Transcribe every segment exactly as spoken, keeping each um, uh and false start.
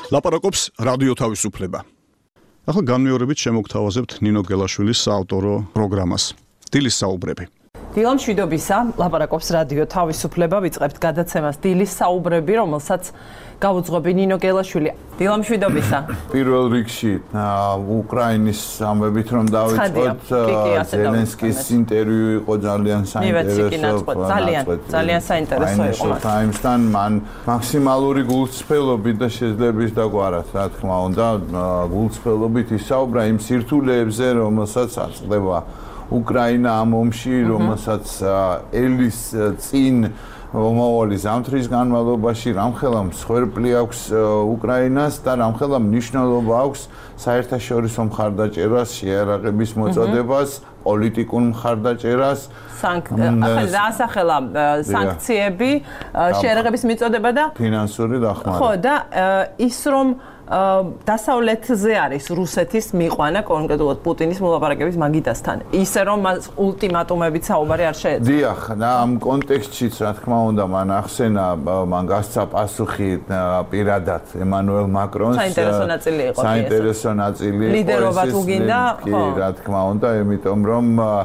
ლაპარაკობს რადიო თავისუფლება. ახლა განმეორებით შემოგთავაზებთ ნინო გელაშვილის საავტორო პროგრამას. დილის საუბრები. დილამ შვიდობისა, ლაპარაკობს რადიო თავისუფლება, ვიწყებთ გადაცემას დილის საუბრები, რომელსაც გაუძღვები ნინო გელაშვილი. დილამ შვიდობისა. პირველ რიგში უკრაინის ამბებით რომ დავიწყოთ, ზელენსკის ინტერვიუ იყო ძალიან საინტერესო. ძალიან, ძალიან საინტერესო იყო. Times-თან მან მაქსიმალური გულწრფელობით და შეძლების დაგვარათ, რა თქმა უნდა, გულწრფელობით ისაუბრა იმ სირთულეებზე, რომელსაც აწყდება უკრაინა ამ ომში, რომელსაც ელის წინ მომავალი ზამთრის განმავლობაში რამხელა მსხვერპლი აქვს უკრაინას და რამხელა მნიშვნელობა აქვს საერთაშორისო მხარდაჭერას, შეიარაღების მოწოდებას, პოლიტიკურ მხარდაჭერას. ახლა დაასახელა სანქციები, შეიარაღების მიწოდება და ფინანსური დახმარება. ხო, და ის რომ დასავლეთზე არის რუსეთის მიყვანა კონკრეტულად პუტინის მოლაპარაკების მაგიდასთან. ისე რომ მას ულტიმატუმებით საუბარი არ შეეძლო. დიახ, და ამ კონტექსტშიც რა თქმა უნდა მან ახსენა, მან გასცა პასუხი პირადად ემანუელ მაკრონს. საინტერესო ნაწილი იყო. საინტერესო ნაწილი იყო. ლიდერობა თუ გინდა, ხო, რა თქმა უნდა, იმიტომ რომ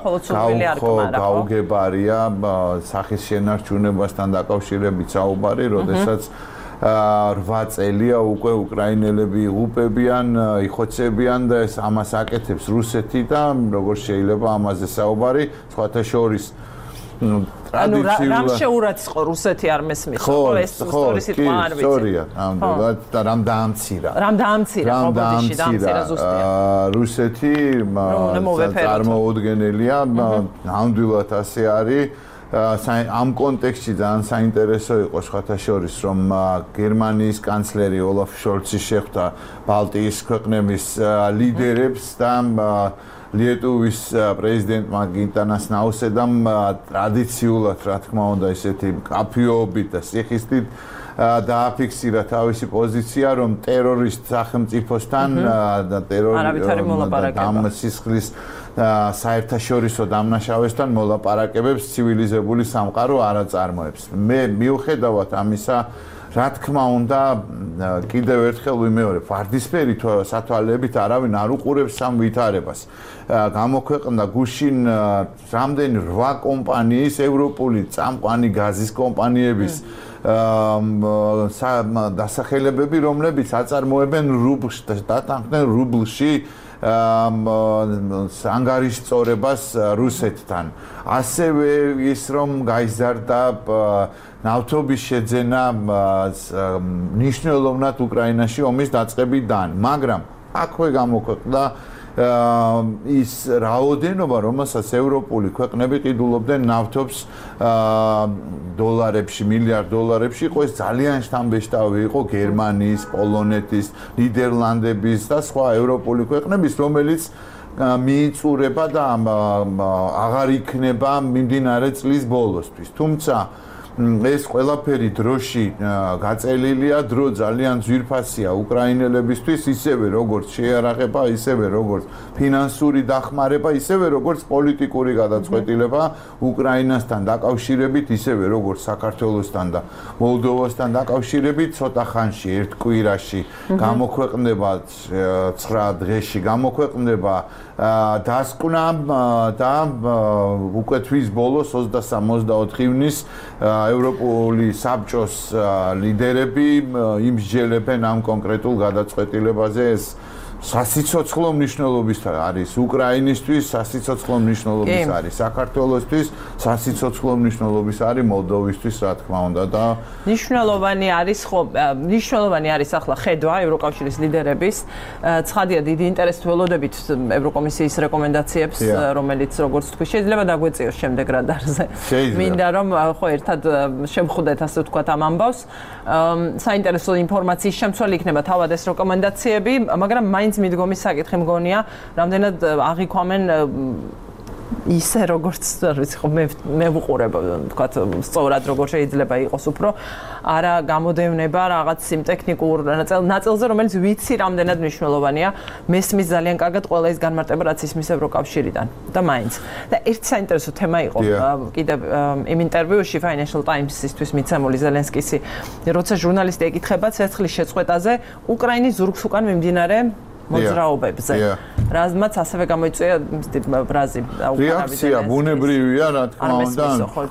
გაუგებარია სახის შენარჩუნებასთან დაკავშირებით საუბარი, როდესაც რვა წელია უკვე უკრაინელები იღუპებიან, იხოცებიან და ეს ამას აკეთებს რუსეთი და როგორ შეიძლება ამაზე საუბარი, სხვათა შორის ტრადიციულად რამ შეურაცხო რუსეთი არ მესმის, ხო, ეს სწორი სიტყვა არ ვიცი. სწორია, ნამდვილად და რამ დაამცირა. რამ დაამცირა, მობოდიში დაამცირა ზუსტია. რუსეთი წარმოუდგენელია, ნამდვილად ასე არის. ამ კონტექსტში ძალიან საინტერესო იყო სხვათა შორის, რომ გერმანიის კანცლერი ოლაფ შოლცი შეხვდა ბალტიის ქვეყნების ლიდერებს და ლიეტუვის პრეზიდენტმა გიტანას ნაუსედამ ტრადიციულად, რა თქმა უნდა, ესეთი კაფეობით და სიხისტით დააფიქსირა თავისი პოზიცია, რომ ტერორისტ სახელმწიფოსთან და ტერორისტ სისხლის საერთაშორისო დამნაშავესთან მოლაპარაკებებს ცივილიზებული სამყარო არ აწარმოებს. მე მიუხედავად ამისა, რა თქმა უნდა, კიდევ ერთხელ ვიმეორებ, ვარდისფერი სათვალეებით არავინ არ უყურებს ამ ვითარებას. გამოქვეყნდა გუშინ რამდენი რვა კომპანიის, ევროპული წამყვანი გაზის კომპანიების დასახელებები, რომლებიც აწარმოებენ რუბლს და დათანხმდნენ რუბლში ანგარიშწორებას რუსეთთან. ასევე ის რომ გაიზარდა ნავთობის შეძენა მნიშვნელოვნად უკრაინაში ომის დაწყებიდან, მაგრამ აქვე გამოქვეყნდა ის რაოდენობა, რომელსაც ევროპული ქვეყნები ყიდულობდნენ ნავთობს დოლარებში, მილიარდ დოლარებში, იყო ეს ძალიან შთამბეჭდავი იყო გერმანიის, პოლონეთის, ნიდერლანდების და სხვა ევროპული ქვეყნების, რომელიც მიიწურება და აღარ იქნება მიმდინარე წლის ბოლოსთვის. თუმცა ეს ყველაფერი დროში გაწელილია, დრო ძალიან ძვირფასია უკრაინელებისთვის, ისევე როგორც შეიარაღება, ისევე როგორც ფინანსური დახმარება, ისევე როგორც პოლიტიკური გადაწყვეტილება უკრაინასთან დაკავშირებით, ისევე როგორც საქართველოსთან და მოლდოვასთან დაკავშირებით, ცოტა ხანში, ერთ კვირაში გამოქვეყნდება ცხრა დღეში გამოქვეყნდება დასკვნა და უკვე თვის ბოლოს ოცდასამ ოცდაოთხ ივნის ევროპული საბჭოს ლიდერები იმსჯელებენ ამ კონკრეტულ გადაწყვეტილებაზე. ეს სასიცოცხლო მნიშვნელობის არის უკრაინისთვის, სასიცოცხლო მნიშვნელობის არის საქართველოსთვის, სასიცოცხლო მნიშვნელობის არის მოლდოვისთვის, რა თქმა უნდა და მნიშვნელოვანი არის ხო, მნიშვნელოვანი არის ახლა ხედვა ევროკავშირის ლიდერების. ცხადია, დიდი ინტერესით ველოდებით ევროკომისიის რეკომენდაციებს, რომელიც როგორც თქვი, შეიძლება დაგვეწიოს შემდეგ რადარზე. მინდა რომ ხო ერთად შევხვდეთ, ასე ვთქვათ, ამ ამბავს. საინტერესო ინფორმაციის შემცველი იქნება თავად ეს რეკომენდაციები, მაგრამ მაინც მიდგომის საკითხი მგონია, რამდენად აღიქვამენ ისე როგორც ვიცი ხო მე მე ვუყურებ თქვათ სწორად როგორ შეიძლება იყოს უფრო არა გამოდევნება რაღაც იმ ტექნიკურ ნაწილზე რომელიც ვიცი რამდენად მნიშვნელოვანია მესმის ძალიან კარგად ყველა ის განმარტება რაც ისმის ევროკავშირიდან და მაინც და ერთი საინტერესო თემა იყო კიდევ იმ ინტერვიუში Financial Times-ისთვის მიცემული ზელენსკისი როცა ჟურნალისტი ეკითხება ცეცხლის შეწყვეტაზე უკრაინის ზურგს უკან მიმდინარე მოძრაობებზე. რაზმაც ასევე გამოიწვია ბრაზი რეაქცია ბუნებრივია რა თქმა უნდა.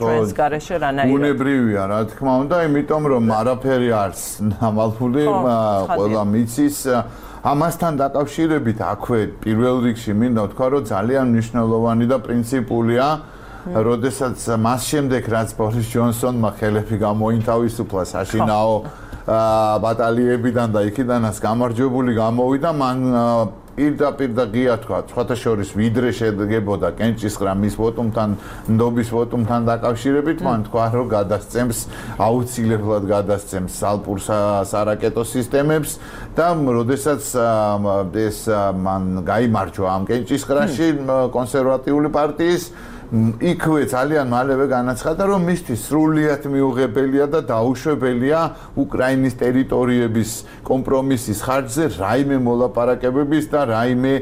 ბუნებრივია რა თქმა უნდა, იმიტომ რომ არაფერი არს ნამალფული, ყველა მიცის ამასთან დაკავშირებით აქვე პირველ რიგში მინდა ვთქვა, რომ ძალიან მნიშვნელოვანი და პრინციპულია როდესაც მას შემდეგ რაც ბორის ჯონსონმა ხელები გამოინთავისუფლა საშინაო ბატალიებიდან და იქიდანაც გამარჯვებული გამოვიდა მან პირდაპირ და ღია თქვა სხვათა შორის ვიდრე შედგებოდა კენჭისყრა მის ვოტუმთან ნდობის ვოტუმთან დაკავშირებით მან თქვა რომ გადასცემს აუცილებლად გადასცემს ალპურ სარაკეტო სისტემებს და როდესაც ეს მან გაიმარჯვა ამ კენჭისყრაში კონსერვატიული პარტიის იქვე ძალიან მალევე განაცხადა რომ მისთვის სრულიად მიუღებელია და დაუშვებელია უკრაინის ტერიტორიების კომპრომისის ხარჯზე რაიმე მოლაპარაკებების და რაიმე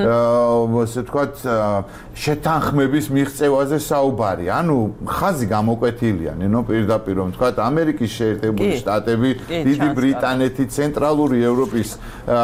ასე ვთქვათ შეთანხმების მიღწევაზე საუბარი. ანუ ხაზი გამოკვეთილია, ნინო პირდაპირ რომ ვთქვათ ამერიკის შეერთებული შტატები, დიდი ბრიტანეთი, ცენტრალური ევროპის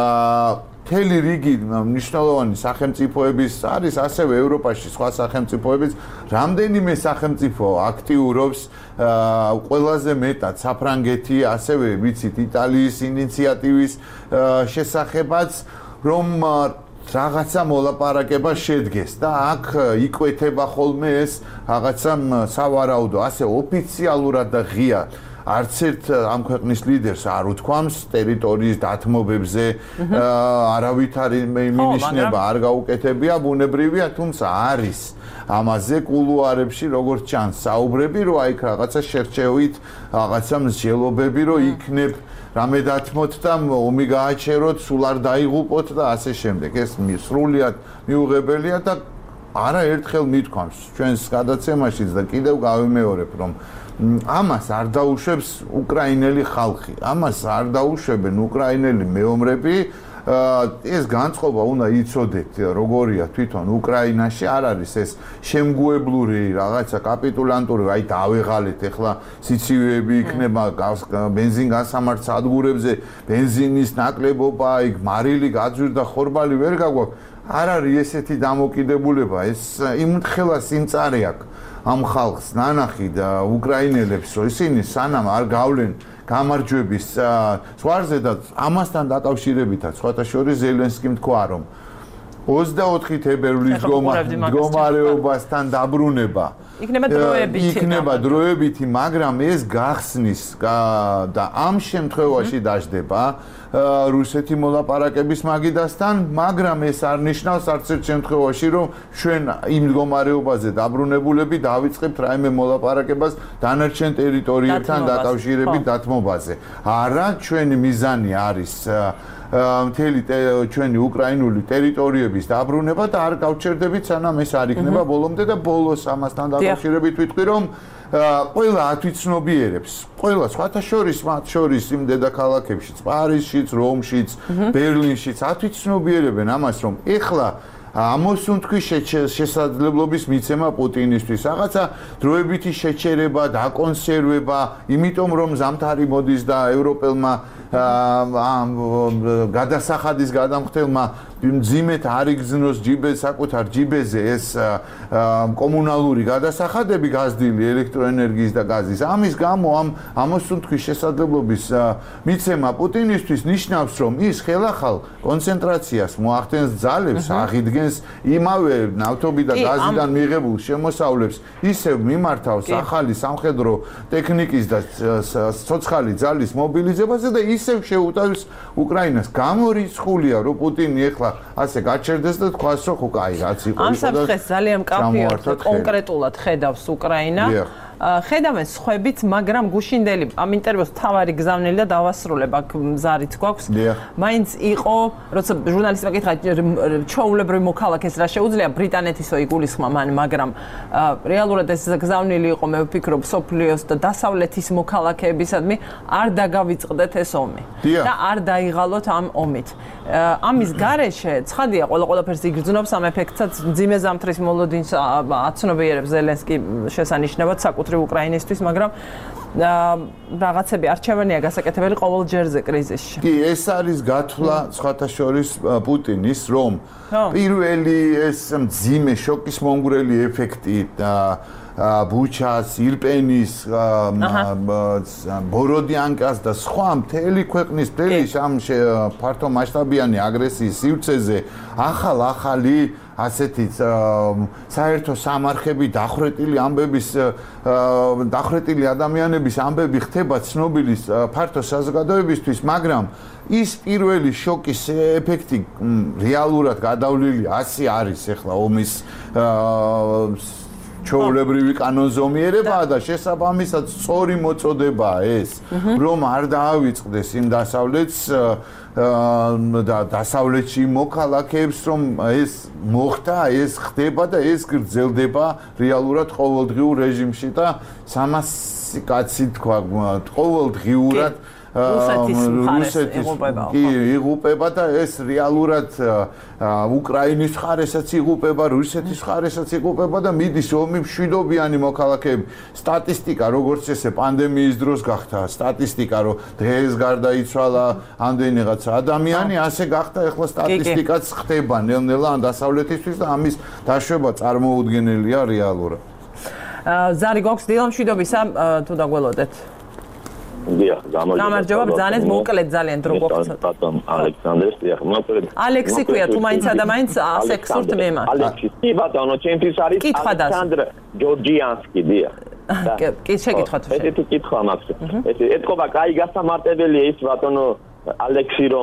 მთელი რიგი მნიშვნელოვანი სახელმწიფოების არის ასევე ევროპაში სხვა სახელმწიფოებიც რამდენიმე სახელმწიფო აქტიურობს ყველაზე მეტად საფრანგეთი ასევე ვიცით იტალიის ინიციატივის შესახებაც რომ რაღაცა მოლაპარაკება შედგეს და აქ იკვეთება ხოლმე ეს რაღაცა სავარაუდო ასე ოფიციალურად და ღია არც ერთ ამ ქვეყნის ლიდერს არ უთქვამს ტერიტორიის დათმობებზე არავითარი მინიშნება არ გაუკეთებია ბუნებრივია თუმცა არის ამაზე კულუარებში როგორც ჩანს საუბრები რომ აი რაღაცა შერჩევით რაღაცა მსჯელობები რომ იქნებ რამე დათმოთ და ომი გააჩეროთ სულ არ დაიღუპოთ და ასე შემდეგ ეს სრულიად მიუღებელია და არაერთხელ მithქვამს ჩვენს გადაცემაშიც და კიდევ გავიმეორებ რომ ამას არ დაუშვებს უკრაინელი ხალხი ამას არ დაუშვებენ უკრაინელი მეომრები ეს განწყობა უნდა იცოდეთ როგორია თვითონ უკრაინაში არ არის ეს შემგუებლური რაღაცა კაპიტულანტური აი დავეღალეთ ეხლა სიცივეები იქნება ბენზინგასამართ სადგურებზე ბენზინის ნაკლებობა იქ მარილი გაძვირდა ხორბალი ვერ გაგვაქვს არ არის ესეთი დამოკიდებულება ეს იმთხელა სიმწარე აქვს ამ ხალხს ნანახი და უკრაინელებს რომ ისინი სანამ არ გავლენ გამარჯვების ზღვარზე და ამასთან დაკავშირებითაც სხვათა შორის ზელენსკიმ თქვა რომ ოცდაოთხი თებერვლის მდგომარეობასთან დაბრუნება იქნება დროებითი იქნება დროებითი მაგრამ ეს გახსნის და ამ შემთხვევაში დაждდება რუსეთი მოლაპარაკების მაგიდასთან მაგრამ ეს არ ნიშნავს არც ერთ შემთხვევაში რომ ჩვენ იმ მდგომარეობაზე დაბრუნებულები დავიწყებთ რაიმე მოლაპარაკებას დანარჩენ ტერიტორიებთან დაკავშირებით დათმობაზე არა ჩვენი მიზანი არის მთელი ჩვენი უკრაინული ტერიტორიების დაბრუნება და არ გავჩერდებით სანამ ეს არ იქნება ბოლომდე და ბოლოს ამასთან დაკავშირებით ვიტყვი რომ ყველა ათვიცნობიერებს ყველა სხვათა შორის მათ შორის იმ დედაქალაქებშიც პარიზშიც რომშიც ბერლინშიც ათვიცნობიერებენ ამას რომ ეხლა ამოსუნთქვის შესაძლებლობის მიცემა პუტინისთვის რაღაცა დროებითი შეჩერება დაკონსერვება იმიტომ რომ ზამთარი მოდის და ევროპელმა გადასახადის გადამხდელმა მძიმედ არ იგზნოს ჯიბეს საკუთარ ჯიბეზე ეს კომუნალური გადასახადები გაზრდილი ელექტროენერგიის და გაზის ამის გამო ამ ამოსუნთქვის შესაძლებლობის მიცემა პუტინისთვის ნიშნავს რომ ის ხელახალ კონცენტრაციას მოახდენს ძალებს აღიდგენს იმავე ნავთობი და გაზიდან მიღებულ შემოსავლებს ისევ მიმართავს ახალი სამხედრო ტექნიკის და ცოცხალი ძალის მობილიზებაზე და ისევ შეუტევს უკრაინას გამორიცხულია რომ პუტინი ეხლა ასე გაჩერდეს და თქვას რომ ხო კაი რაც იყო ამ საფრთხეს ძალიან მკაფიოდ კონკრეტულად ხედავს უკრაინა ხედავენ სხვებით, მაგრამ გუშინდელი ამ ინტერვიუს თავარი გზავნილი და დავასრულებ აქ მზარიც გვაქვს. მაინც იყო, როცა ჟურნალისტმა კითხა ჩვეულებრივი მოქალაქეს რა შეუძლია ბრიტანეთისო იგულისხმა მან, მაგრამ რეალურად ეს გზავნილი იყო, მე ვფიქრობ, სოფლიოს და დასავლეთის მოქალაქეებისადმი არ დაგავიწყდეთ ეს ომი და არ დაიღალოთ ამ ომით. ამის გარეშე ცხადია, ყველა ყველაფერს იგრძნობს ამ ეფექტსაც, მძიმე ზამთრის მოლოდინს აცნობიერებს ზელენსკი შესანიშნავად საკუთრივ უკრაინისთვის, მაგრამ რაღაცები არჩევანია გასაკეთებელი ყოველ ჯერზე კრიზისში. კი, ეს არის გათვლა სხვათა შორის პუტინის, რომ პირველი ეს მძიმე შოკის მომგვრელი ეფექტი და ბუჩას, ირპენის, ბოროდიანკას და სხვა მთელი ქვეყნის მთელი ამ ფართო მასშტაბიანი აგრესიის სივრცეზე ახალ-ახალი ასეთი საერთო სამარხები დახრეტილი ამბების დახრეტილი ადამიანების ამბები ხდება ცნობილი ფართო საზოგადოებისთვის, მაგრამ ის პირველი შოკის ეფექტი რეალურად გადავლილი ასე არის ახლა ომის ჩვეულებრივი კანონზომიერებაა და შესაბამისად სწორი მოწოდებაა ეს, რომ არ დაავიწყდეს იმ დასავლეთს და დასავლეთში მოქალაქეებს, რომ ეს მოხდა, ეს ხდება და ეს გრძელდება რეალურად ყოველდღიურ რეჟიმში და სამასი კაცი თქვა ყოველდღიურად რუსეთის კი იღუპება და ეს რეალურად უკრაინის მხარესაც იღუპება, რუსეთის მხარესაც იღუპება და მიდის ომი მშვიდობიანი მოქალაქეები. სტატისტიკა როგორც ესე პანდემიის დროს გახდა, სტატისტიკა რომ დღეს გარდაიცვალა ამდენი რაღაცა ადამიანი, ასე გახდა ახლა სტატისტიკაც ხდება ნელ-ნელა ან დასავლეთისთვის და ამის დაშვება წარმოუდგენელია რეალურად. ზარი გვაქვს დილა მშვიდობისა, თუ დაგველოდეთ. დიახ, გამარჯობა, ბრძანეთ, მოუკლედ ძალიან დრო გვაქვს. ბატონ ალექსანდრეს, დიახ, მოკლედ. ალექსი ქვია, თუ მაინც ადამიანს ასე გსურთ მემა. ალექსი, კი ბატონო, ჩემთვის არის ალექსანდრ ჯორჯიანსკი, დიახ. კი, შეკითხოთ. ესეთი კითხვა მაქვს. ეს ეთქობა, კაი გასამარტებელია ის ბატონო ალექსი, რომ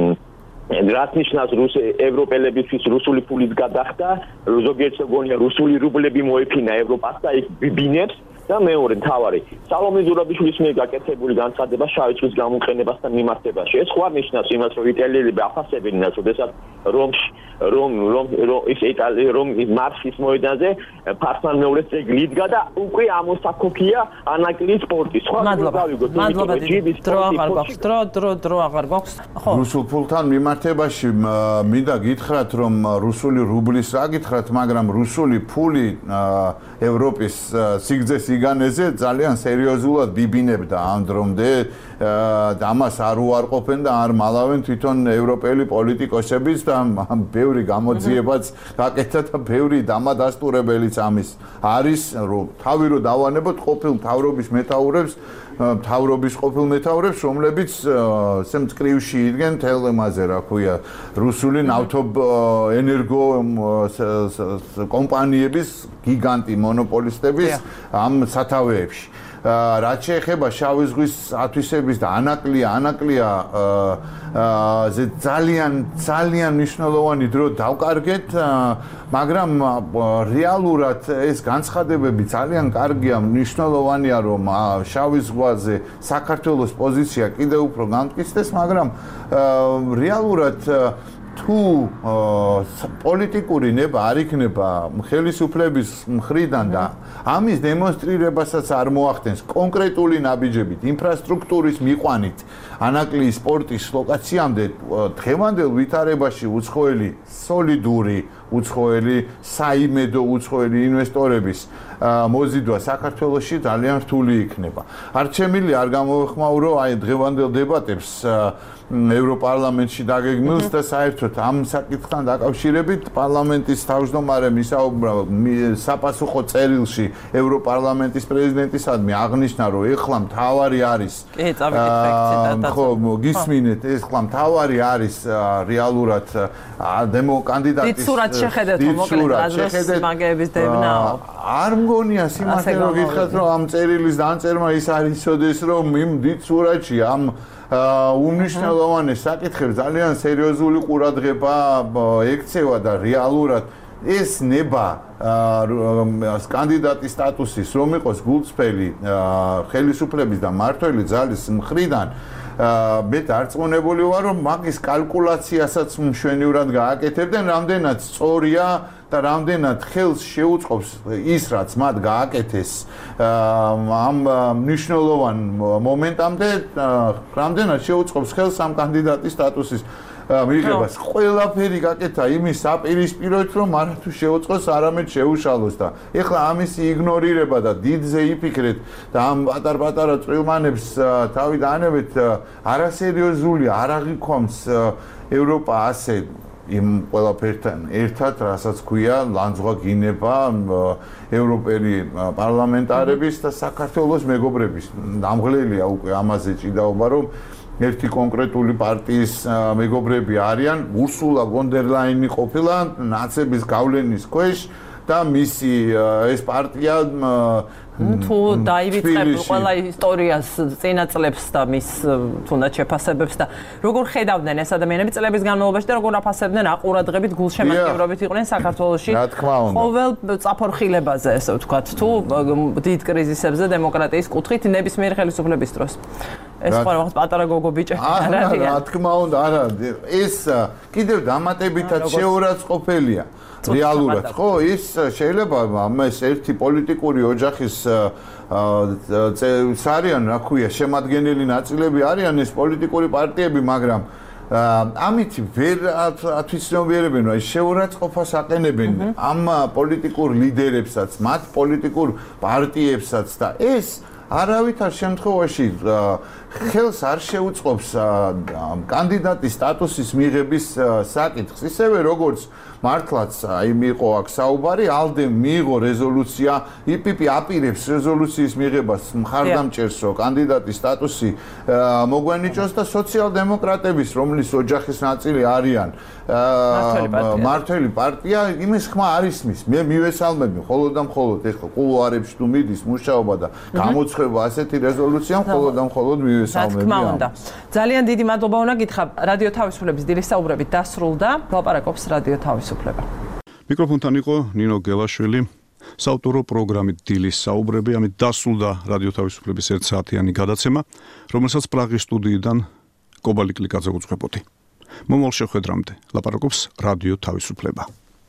რაც ნიშნავს რუსი ევროპელებისთვის რუსული ფულით გადახდა, ზოგიერთს გონია რუსული რუბლები მოეფინა ევროპას და იქ ბინებს. და მეორე თავარი სალომე ზურაბიშვილის მიერ გაკეთებული განცხადება შავი ზღვის გამოყენებასთან მიმართებაში. ეს ხო არ ნიშნავს იმას, რომ იტალიელები აფასებენ, როდესაც რომ რომ რომ ის იტალია რომ მარსის მოედანზე ფარსმან მეუღლის ძეგლი იდგა და უკვე ამოსაქოქია ანაკლის სპორტი. სხვა გავიგოთ, მადლობა დიდი დრო აღარ გვაქვს, დრო დრო დრო აღარ გვაქვს. ხო. რუსულ ფულთან მიმართებაში მინდა გითხრათ, რომ რუსული რუბლის რა გითხრათ, მაგრამ რუსული ფული ევროპის სიგრძეს იგანეზე ძალიან სერიოზულად ბიბინებდა ამ დრომდე და ამას არ უარყოფენ და არ მალავენ თვითონ ევროპელი პოლიტიკოსებიც და ბევრი გამოძიებაც გაკეთა და ბევრი დამადასტურებელიც ამის არის, რომ თავი რო დავანებოთ ყოფილ მთავრობის მეთაურებს მთავრობის ყოფილ მეთაურებს, რომლებიც ესე მწკრივში იდგენ თელემაზე, რა ქვია, რუსული ნავთობ ენერგო კომპანიების გიგანტი მონოპოლისტების ამ სათავეებში. რაც შეეხება შავი ზღვის ათვისების და ანაკლია, ანაკლია ზე ძალიან ძალიან მნიშვნელოვანი დრო დავკარგეთ, მაგრამ რეალურად ეს განცხადებები ძალიან კარგია, მნიშვნელოვანია, რომ შავი ზღვაზე საქართველოს პოზიცია კიდევ უფრო გამტკიცდეს, მაგრამ რეალურად თუ პოლიტიკური ნება არ იქნება ხელისუფლების მხრიდან და ამის დემონსტრირებასაც არ მოახდენს კონკრეტული ნაბიჯებით, ინფრასტრუქტურის მიყვანით, ანაკლის სპორტის ლოკაციამდე დღევანდელ ვითარებაში უცხოელი სოლიდური უცხოელი საიმედო უცხოელი ინვესტორების მოზიდვა საქართველოში ძალიან რთული იქნება. არჩემილი არ გამოვეხმაურო აი დღევანდელ დებატებს ევროპარლამენტში დაგეგმილს და საერთოდ ამ საკითხთან დაკავშირებით პარლამენტის თავმჯდომარემ ისაუბრა საპასუხო წერილში ევროპარლამენტის პრეზიდენტისადმი აღნიშნა, რომ ეხლა მთავარი არის კი, წავიდეთ ხო, გისმინეთ, ეხლა მთავარი არის რეალურად დემო კანდიდატის დიცურად შეხედეთ, მოკლედ აზრს მაგების დევნაო. არ მგონია სიმართლე რომ გითხრათ, რომ ამ წერილის დამწერმა ის არ იცოდეს, რომ იმ დიცურადში ამ უმნიშვნელოვანეს საკითხებს ძალიან სერიოზული ყურადღება ექცევა და რეალურად ეს ნება კანდიდატის სტატუსის რომ იყოს გულწრფელი ხელისუფლების და მმართველი ძალის მხრიდან მე დარწმუნებული ვარ რომ მაგის კალკულაციასაც მშვენივრად გააკეთებდნენ რამდენად სწორია და რამდენად ხელს შეუწყობს ის რაც მათ გააკეთეს ამ მნიშვნელოვან მომენტამდე რამდენად შეუწყობს ხელს ამ კანდიდატის სტატუსის მიღებას ყველაფერი გაკეთა იმის საპირისპიროით რომ არათუ შეუწყოს არამედ შეუშალოს და ეხლა ამის იგნორირება და დიდზე იფიქრეთ და ამ პატარ-პატარა წვრილმანებს თავი დაანებეთ არასერიოზულია არ აღიქوامს ევროპა ასე იმ ყველაფერთან ერთად რასაც ქვია ლანძღვა გინება ევროპელი პარლამენტარების და საქართველოს მეგობრების დამღლელია უკვე ამაზე ჭიდაობა რომ ერთი კონკრეტული პარტიის მეგობრები არიან ურსულა ვონ დერ ლაინი ყოფილა ნაცების გავლენის ქვეშ და მისი ეს პარტია თუ დაივიწყებ ყველა ისტორიას წინაწლებს და მის თუნდაც შეფასებებს და როგორ ხედავდნენ ეს ადამიანები წლების განმავლობაში და როგორ აფასებდნენ აყურადღებით გულშემატკივრობით იყვნენ საქართველოში ყოველ წაფორხილებაზე ესე ვთქვათ თუ დიდ კრიზისებზე დემოკრატიის კუთხით ნებისმიერ ხელისუფლების დროს ეს ყოველთვის პატარა გოგო ბიჭები არ არიან რა თქმა უნდა არა ეს კიდევ დამატებითად შეურაცხყოფელია რეალურად ხო ის შეიძლება ამას ერთი პოლიტიკური ოჯახის არიან რა ქვია შემადგენელი ნაწილები არიან ეს პოლიტიკური პარტიები მაგრამ ამით ვერ ათვისნობიერებენ რომ შეურაცხყოფას აყენებენ ამ პოლიტიკურ ლიდერებსაც მათ პოლიტიკურ პარტიებსაც და ეს არავითარ შემთხვევაში ხელს არ შეუწყობს კანდიდატის სტატუსის მიღების საკითხს ისევე როგორც მართლაც აი მიიღო აქ საუბარი ალდემ მიიღო რეზოლუცია იპიპი აპირებს რეზოლუციის მიღებას მხარდამჭერს რომ კანდიდატის სტატუსი მოგვენიჭოს და სოციალ-დემოკრატების რომლის ოჯახის ნაწილი არიან მართველი პარტია იმის ხმა არ ისმის მე მივესალმები მხოლოდ და მხოლოდ ეხლა კულუარებში თუ მიდის მუშაობა და გამოცხება ასეთი რეზოლუცია მხოლოდ და მხოლოდ მივესალმები ამას ძალიან დიდი მადლობა უნდა გითხრა რადიო თავისუფლების დილის საუბრებით დასრულდა ლაპარაკობს რადიო თავისუფლება მიკროფონთან იყო ნინო გელაშვილი საავტორო პროგრამით დილის საუბრები ამით დასრულდა რადიო თავისუფლების ერთ საათიანი გადაცემა რომელსაც პრაღის სტუდიიდან კობალი კლიკაძე უძღვებოდი მომავალ შეხვედრამდე ლაპარაკობს რადიო თავისუფლება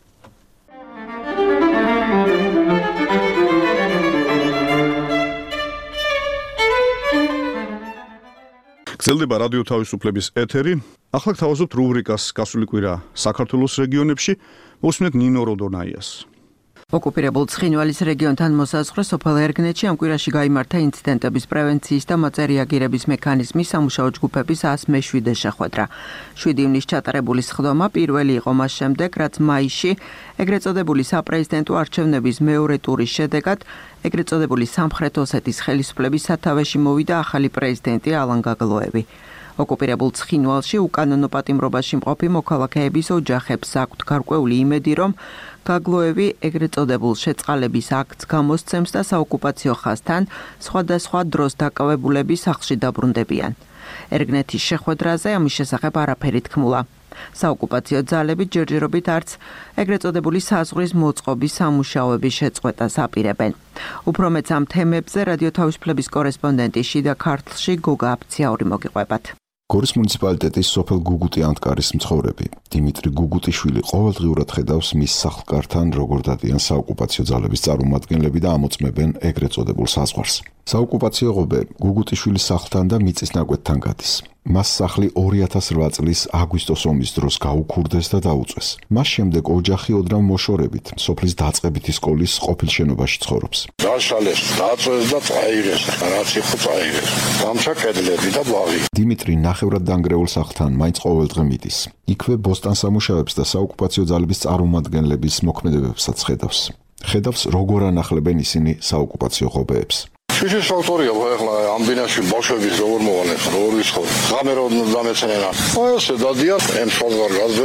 გრძელდება რადიო თავისუფლების ეთერი ახლა გთავაზობთ რუბრიკას გასული კვირა საქართველოს რეგიონებში მოსმენთ ნინო როდონაიას ოკუპირებულ ცხინვალის რეგიონთან მოსაზღვრე სოფელ ერგნეთში ამ კვირაში გაიმართა ინციდენტების პრევენციის და მოწე რეაგირების მექანიზმის სამუშაო ჯგუფების ას მეშვიდე შეხვედრა. შვიდი ივნისს ჩატარებული სხდომა პირველი იყო მას შემდეგ, რაც მაისში ეგრეთ წოდებული საპრეზიდენტო არჩევნების მეორე ტურის შედეგად ეგრეთ წოდებული სამხრეთ ოსეთის ხელისუფლების სათავეში მოვიდა ახალი პრეზიდენტი ალან გაგლოევი. ოკუპირებულ ცხინვალში უკანონო პატიმრობაში მყოფი მოქალაქეების ოჯახებს აქვთ გარკვეული იმედი, რომ გაგლოევი ეგრეთ წოდებულ შეწყალების აქტს გამოსცემს და საოკუპაციო ხაზთან სხვადასხვა დროს დაკავებულები სახლში დაბრუნდებიან. ერგნეთის შეხვედრაზე ამის შესახებ არაფერი თქმულა. საოკუპაციო ძალები ჯერჯერობით არც ეგრეთ წოდებული საზღვრის მოწყობის სამუშაოების შეწყვეტას აპირებენ. უფრო მეც ამ თემებზე რადიო თავისუფლების კორესპონდენტი შიდა ქართლში გოგა აფციაური მოგიყვებათ. გორის მუნიციპალიტეტის სოფელ გუგუტი ანტკარის მცხოვრები დიმიტრი გუგუტიშვილი ყოველდღიურად ხედავს მის სახლკართან როგორ დადიან საოკუპაციო ძალების წარმომადგენლები და ამოწმებენ ეგრეთ წოდებულ საზღვარს. საოკუპაციო ღობე გუგუტიშვილის სახლთან და მიწის ნაკვეთთან გადის. მას სახლი ორი ათას რვა წლის აგვისტოს ომის დროს გაუქურდეს და დაუწვეს. მას შემდეგ ოჯახი ოდნავ მოშორებით სოფლის დაწყებითი სკოლის ყოფილ შენობაში ცხოვრობს. დაშალეს, დაწვეს და წაიღეს, რაც იყო წაიღეს. გამჩა კედლები და ბაღი. დიმიტრი ნახევრად დანგრეულ სახლთან მაინც ყოველდღე მიდის. იქვე ბოსტან სამუშაოებს და საოკუპაციო ძალების წარმომადგენლების მოქმედებებსაც ხედავს. ხედავს როგორ ანახლებენ ისინი საოკუპაციო ღობეებს. შიშის ავტორია ახლა ამ ბინაში ბავშვების როგორ მოვალენ, როგორ ვისხობ. ღამე რომ დამეცენენ. აი ესე დადიან, ემსხალ გაზვევენ.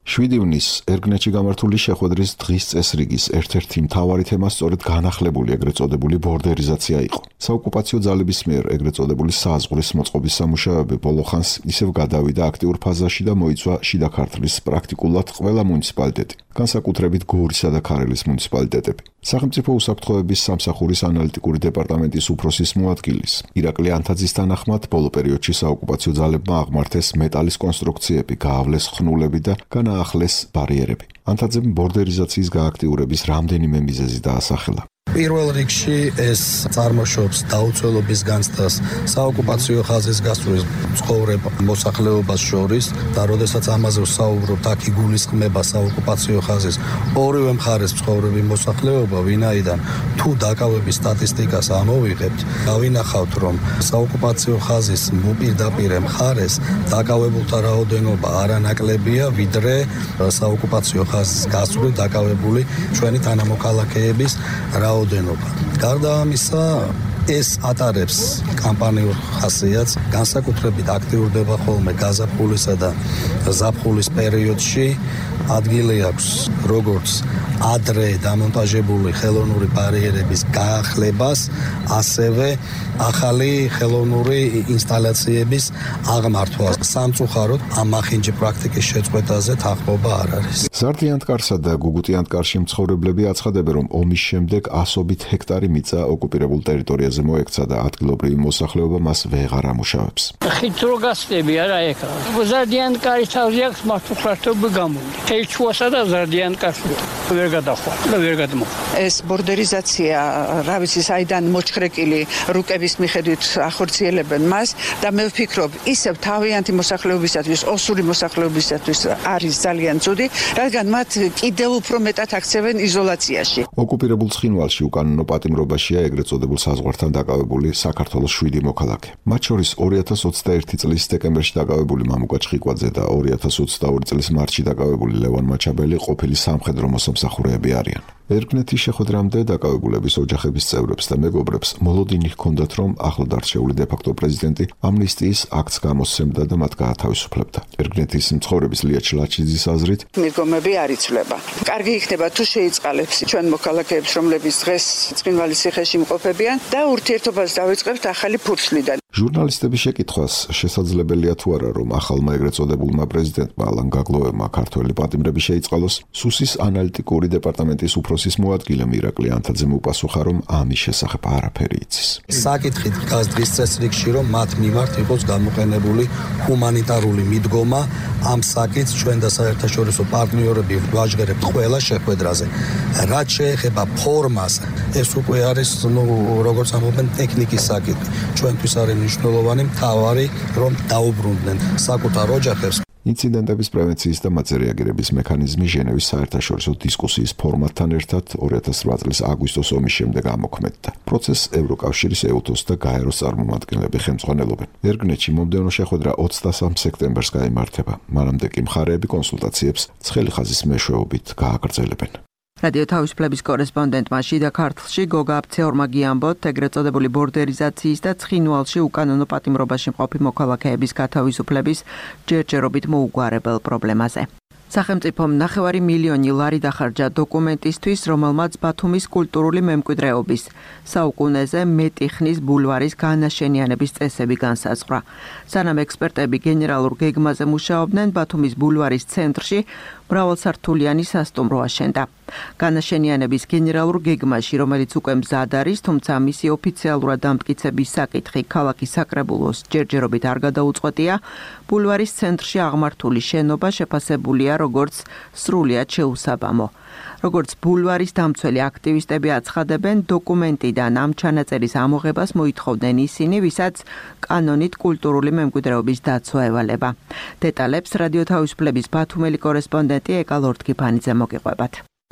შვიდი ივნისს ერგნეთში გამართული შეხვედრის დღის წესრიგის ერთ-ერთი მთავარი თემა სწორედ განახლებული ეგრეთ წოდებული ბორდერიზაცია იყო. საოკუპაციო ძალების მიერ ეგრეთ წოდებული საზღვრის მოწყობის სამუშაოები ბოლო ხანს ისევ გადავიდა აქტიურ ფაზაში და მოიცვა შიდა ქართლის პრაქტიკულად ყველა მუნიციპალიტეტი, განსაკუთრებით გორისა და ქარელის მუნიციპალიტეტები. სახელმწიფო უსაფრთხოების სამსახურის ანალიტიკური დეპარტამენტის უფროსის მოადგილის ირაკლი ანთაძის თანახმად ბოლო პერიოდში საოკუპაციო ძალებმა აღმართეს მეტალის კონსტრუქციები, გაავლეს ხნულები და განაახლეს ბარიერები. ანთაძემ ბორდერიზაციის გააქტიურების რამდენიმე მიზეზი დაასახელა. პირველ რიგში ეს წარმოშობს დაუცველობის განცდას საოკუპაციო ხაზის გასწვრის ცხოვრება მოსახლეობას შორის და როდესაც ამაზე ვსაუბრობთ, აქ იგულისხმება საოკუპაციო ხაზის ორივე მხარეს მცხოვრები მოსახლეობა, ვინაიდან თუ დაკავების სტატისტიკას ამოვიღებთ, გავინახავთ, რომ საოკუპაციო ხაზის მოპირდაპირე მხარეს დაკავებულთა რაოდენობა არანაკლებია, ვიდრე საოკუპაციო ხაზის გასწვრივ დაკავებული ჩვენი თანამოქალაქეების რაოდენობა. გარდა ამისა, ეს ატარებს კამპანიურ ხასიათს, განსაკუთრებით აქტიურდება ხოლმე გაზაფხულისა და ზაფხულის პერიოდში. ადგილი აქვს როგორც ადრე დამონტაჟებული ხელოვნური ბარიერების გაახლებას, ასევე ახალი ხელოვნური ინსტალაციების აღმართვას. სამწუხაროდ ამ ახინჯი პრაქტიკის შეწყვეტაზე თანხმობა არ არის. ზარდიანთკარსა და გუგუტიანთკარში მცხოვრებლები აცხადებენ, რომ ომის შემდეგ ასობით ჰექტარი მიწა ოკუპირებულ ტერიტორიაზე მოექცა და ადგილობრივი მოსახლეობა მას ვეღარ ამუშავებს. ხით რო გასწები არა ეხლა. ზარდიანთკარის თავზე აქვს მართლმსაჯულები გამოვიდა. თეჩუასა და ზარდიანთკარში ვერ გადახვალ და ვერ გადმოხვალ. ეს ბორდერიზაცია, რა ვიცი, საიდან მოჩხრეკილი რუკების მიხედვით ახორციელებენ მას და მე ვფიქრობ, ისევ თავიანთი მოსახლეობისათვის, ოსური მოსახლეობისათვის არის ძალიან ცუდი, რადგან მათ კიდევ უფრო მეტად აქცევენ იზოლაციაში. ოკუპირებულ ცხინვალში უკანონო პატიმრობაშია ეგრეთ წოდებულ საზღვართან დაკავებული საქართველოს შვიდი მოქალაქე. მათ შორის ორი ათას ოცდაერთი წლის დეკემბერში დაკავებული მამუკა ჩხიკვაძე და ორი ათას ოცდაორი წლის მარტში დაკავებული ლევან მაჩაბელი ყოფილი სამხედრო მოსამსახურეები არიან. ერგნეთის შეხვედრამდე დაკავებულების ოჯახების წევრებს და მეგობრებს მოლოდინი ჰქონდათ, რომ ახლად არჩეული დე-ფაქტო პრეზიდენტი ამნისტიის აქტს გამოსცემდა და მათ გაათავისუფლებდა. ერგნეთის მცხოვრების ლია ჩლაჩიძის აზრით, მიდგომები არ იცვლება. კარგი იქნება თუ შეიწყალებს ჩვენ მოქალაქეებს, რომლებიც დღეს ცხინვალის ციხეში იმყოფებიან და ურთიერთობას დავიწყებთ ახალი ფურცლიდან. ჟურნალისტების შეკითხვას შესაძლებელია თუ არა, რომ ახალმა ეგრეთ წოდებულმა პრეზიდენტმა ალან გაგლოვებმა ქართველი პატიმრები შეიწყალოს, სუსის ანალიტიკური დეპარტამენტის უფროსის მოადგილემ ირაკლი ანთაძემ უპასუხა, რომ ამის შესახებ არაფერი იცის. საკითხი დგას დღის წესრიგში, რომ მათ მიმართ იყოს გამოყენებული ჰუმანიტარული მიდგომა ამ საკითხს ჩვენ და საერთაშორისო პარტნიორები ვაჟღერებთ ყველა შეხვედრაზე. რაც შეეხება ფორმას, ეს უკვე არის, ნუ როგორც ამობენ, ტექნიკის საკითხი. ჩვენთვის არის მნიშვნელოვანი მთავარი, რომ დაუბრუნდნენ საკუთარ ოჯახებს. ინციდენტების პრევენციის და მათზე რეაგირების მექანიზმი ჟენევის საერთაშორისო დისკუსიის ფორმატთან ერთად ორი ათას რვა წლის აგვისტოს ომის შემდეგ ამოქმედდა. პროცესს ევროკავშირის ეუთოს და გაეროს წარმომადგენლები ხელმძღვანელობენ. ერგნეთში მომდევნო შეხვედრა ოცდასამ სექტემბერს გაიმართება. მანამდე კი მხარეები კონსულტაციებს ცხელი ხაზის მეშვეობით გააგრძელებენ. რადიო თავისუფლების კორესპონდენტმა შიდა ქართლში გოგა აფცეორმა გიამბოთ, ეგრეთ წოდებული ბორდერიზაციის და ცხინვალში უკანონო პატიმრობაში მყოფი მოქალაქეების გათავისუფლების ჯერჯერობით მოუგვარებელ პრობლემაზე. სახელმწიფომ ნახევარი მილიონი ლარი დახარჯა დოკუმენტისთვის, რომელმაც ბათუმის კულტურული მემკვიდრეობის საუკუნეზე მეტი ხნის ბულვარის განაშენიანების წესები განსაზღვრა. სანამ ექსპერტები გენერალურ გეგმაზე მუშაობდნენ, ბათუმის ბულვარის ცენტრში მრავალსართულიანი სასტუმრო აშენდა. განაშენიანების გენერალურ გეგმაში, რომელიც უკვე მზად არის, თუმცა მისი ოფიციალურად დამტკიცების საკითხი ქალაქის საკრებულოს ჯერჯერობით არ გადაუწყვეტია, ბულვარის ცენტრში აღმართული შენობა შეფასებულია როგორც სრულიად შეუსაბამო. როგორც ბულვარის დამცველი აქტივისტები აცხადებენ, დოკუმენტიდან ამ ჩანაწერის ამოღებას მოითხოვდნენ ისინი, ვისაც კანონით კულტურული მემკვიდრეობის დაცვა ევალება. დეტალებს რადიო თავისუფლების ბათუმელი კორესპონდენტი ეკა ლორთქიფანიძე მოგიყვებათ.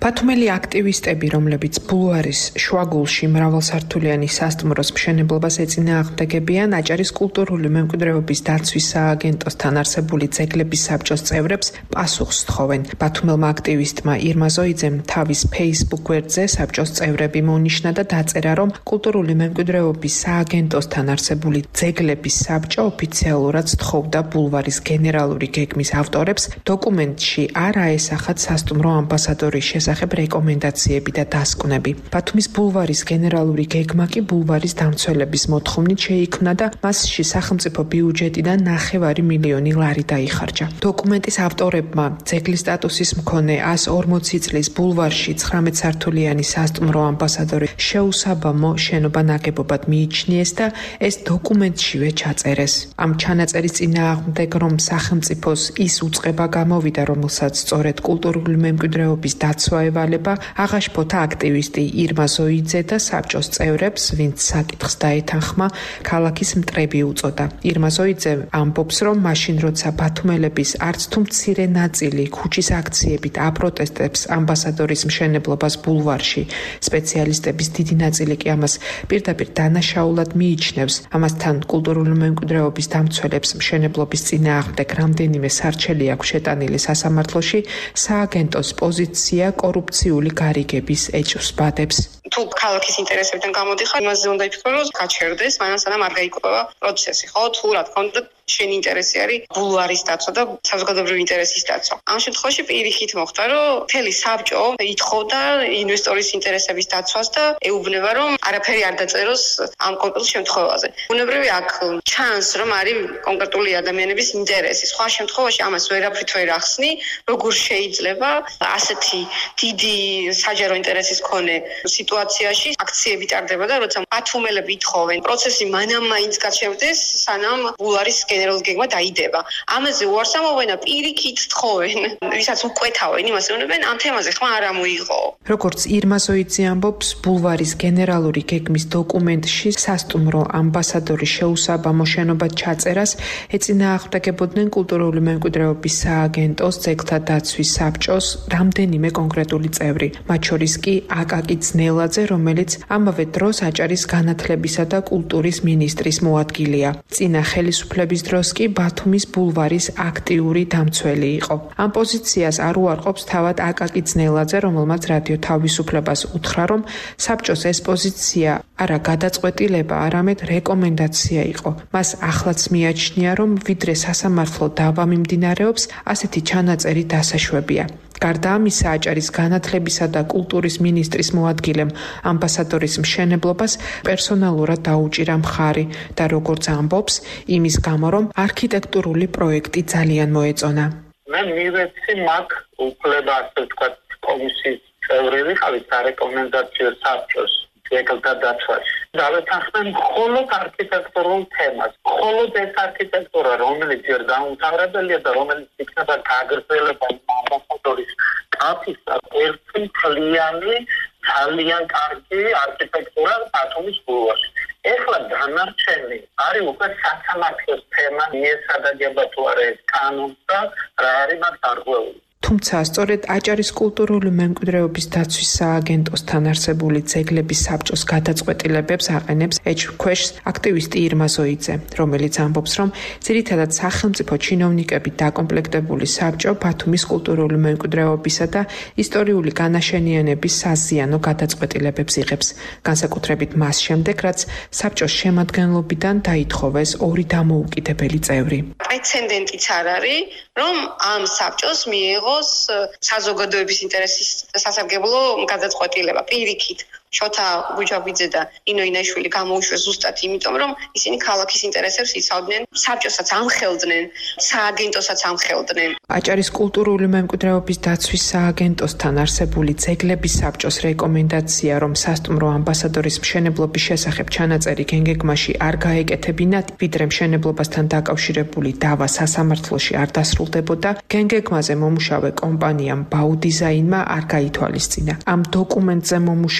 ბათუმელი აქტივისტები, რომლებიც ბულვარის შუაგულში მრავალსართულიანი სასტუმროს მშენებლობას ეწინააღმდეგებიან, აჭარის კულტურული მემკვიდრეობის დაცვის სააგენტოსთან არსებული ძეგლების საბჭოს წევრებს პასუხს თხოვენ. ბათუმელმა აქტივისტმა ირმა ზოიძემ თავის Facebook გვერდზე საბჭოს წევრები მოუნიშნა და დაწერა, რომ კულტურული მემკვიდრეობის სააგენტოსთან არსებული ძეგლების საბჭო ოფიციალურად თხოვდა ბულვარის გენერალური გეგმის ავტორებს დოკუმენტში არ აესახათ სასტუმრო ამბასადორის შესახებ რეკომენდაციები და დასკვნები. ბათუმის ბულვარის გენერალური გეგმა კი ბულვარის დამცველების მოთხოვნით შეიქმნა და მასში სახელმწიფო ბიუჯეტიდან ნახევარი მილიონი ლარი დაიხარჯა. დოკუმენტის ავტორებმა ძეგლის სტატუსის მქონე ას ორმოცი წლის ბულვარში ცხრამეტ სართულიანი სასტუმრო ამბასადორი შეუსაბამო შენობა ნაგებობად მიიჩნიეს და ეს დოკუმენტშივე ჩაწერეს. ამ ჩანაწერის წინააღმდეგ, რომ სახელმწიფოს ის უწყება გამოვიდა, რომელსაც სწორედ კულტურული მემკვიდრეობის დაცვა ევალება, აღაშფოთა აქტივისტი ირმა ზოიძე და საბჭოს წევრებს, ვინც საკითხს დაეთანხმა, ქალაქის მტრები უწოდა. ირმა ზოიძე ამბობს, რომ მაშინ როცა ბათუმელების არც თუ მცირე ნაწილი ქუჩის აქციებით აპროტესტებს ამბასადორის მშენებლობას ბულვარში, სპეციალისტების დიდი ნაწილი კი ამას პირდაპირ დანაშაულად მიიჩნევს. ამასთან კულტურული მემკვიდრეობის დამცველებს მშენებლობის წინააღმდეგ რამდენიმე სარჩელი აქვს შეტანილი სასამართლოში, სააგენტოს პოზიცია კორუფციული გარიგების ეჭვს ბადებს. თუ ქალაქის ინტერესებიდან გამოდიხარ, იმაზე უნდა იფიქრო, რომ გაჩერდეს, მანამ სანამ არ გაიკვება პროცესი, ხო? თუ რა თქმა უნდა შენი ინტერესი არის ბულვარის დაცვა და საზოგადოებრივი ინტერესის დაცვა. ამ შემთხვევაში პირიქით მოხდა, რომ მთელი საბჭო ითხოვდა ინვესტორის ინტერესების დაცვას და ეუბნება, რომ არაფერი არ დაწეროს ამ კონკრეტულ შემთხვევაზე. ბუნებრივი აქ ჩანს, რომ არის კონკრეტული ადამიანების ინტერესი. სხვა შემთხვევაში ამას ვერაფრით ვერ ახსნი, როგორ შეიძლება ასეთი დიდი საჯარო ინტერესის მქონე სიტუაციაში აქციები ტარდება და როცა ბათუმელები ითხოვენ, პროცესი მანამ მაინც გაჩერდეს, სანამ ბულვარის გენერალური გეგმა დაიდება. ამაზე უარს ამობენ და პირიქით თხოვენ, ვისაც უკვეთავენ, იმას ეუბნებენ, ამ თემაზე ხმა არ ამოიღო. როგორც ირმა ზოიძე ამბობს, ბულვარის გენერალური გეგმის დოკუმენტში სასტუმრო ამბასადორის შეუსაბამო შენობად ჩაწერას ეწინააღმდეგებოდნენ კულტურული მემკვიდრეობის სააგენტოს ძეგლთა დაცვის საბჭოს რამდენიმე კონკრეტული წევრი, მათ შორის კი აკაკი ძნელაძე, რომელიც ამავე დროს აჭარის განათლებისა და კულტურის მინისტრის მოადგილეა. წინა ხელისუფლების დროს კი ბათუმის ბულვარის აქტიური დამცველი იყო. ამ პოზიციას არ უარყოფს თავად აკაკი ძნელაძე, რომელმაც რადიო თავისუფლებას უთხრა, რომ საბჭოს ეს პოზიცია არა გადაწყვეტილება, არამედ რეკომენდაცია იყო. მას ახლაც მიაჩნია, რომ ვიდრე სასამართლო დავა მიმდინარეობს, ასეთი ჩანაწერი დასაშვებია. გარდა ამისა, აჭარის განათლებისა და კულტურის მინისტრის მოადგილემ ამბასადორის მშენებლობას პერსონალურად დაუჭირა მხარი და როგორც ამბობს, იმის გამო, რომ არქიტექტურული პროექტი ძალიან მოეწონა. მე მივეცი მაგ უფლება, ასე ვთქვათ, კომისიის წევრი ვიყავი სარეკომენდაციო საბჭოს ძეგლთა დაცვაში. დავეთანხმენ მხოლოდ არქიტექტურულ თემას. მხოლოდ ეს არქიტექტურა, რომელიც ჯერ დაუმთავრებელია და რომელიც იქნება გაგრძელება ამბასადორის კაფისა, ერთი მთლიანი ძალიან კარგი არქიტექტურა ბათუმის ბულვარში. ეხლა დანარჩენი არის უკვე სასამართლოს თემა, მიესადაგება თუ არა ეს კანონს და რა არის მას დარღვეული. თუმცა სწორედ აჭარის კულტურული მემკვიდრეობის დაცვის სააგენტოსთან არსებული ძეგლების საბჭოს გადაწყვეტილებებს აყენებს ეჭვქვეშს აქტივისტი ირმა ზოიძე, რომელიც ამბობს, რომ ძირითადად სახელმწიფო ჩინოვნიკებით დაკომპლექტებული საბჭო ბათუმის კულტურული მემკვიდრეობისა და ისტორიული განაშენიანების საზიანო გადაწყვეტილებებს იღებს, განსაკუთრებით მას შემდეგ, რაც საბჭოს შემადგენლობიდან დაითხოვეს ორი დამოუკიდებელი წევრი. პრეცედენტიც არ არის, რომ ამ საბჭოს მიიღო საზოგადოების ინტერესის სასარგებლო გადაწყვეტილება პირიქით. შოთა გუჯაბიძე და ინო ინაიშვილი გამოუშვეს ზუსტად იმიტომ, რომ ისინი ქალაქის ინტერესებს იცავდნენ, საბჭოსაც ამხელდნენ, სააგენტოსაც ამხელდნენ. აჭარის კულტურული მემკვიდრეობის დაცვის სააგენტოსთან არსებული ძეგლების საბჭოს რეკომენდაცია, რომ სასტუმრო ამბასადორის მშენებლობის შესახებ ჩანაწერი გენგეგმაში არ გაეკეთებინათ, ვიდრე მშენებლობასთან დაკავშირებული დავა სასამართლოში არ დასრულდებოდა, გენგეგმაზე მომუშავე კომპანიამ ბაუდიზაინმა არ გაითვალისწინა. ამ დოკუმენტზე მომუშავე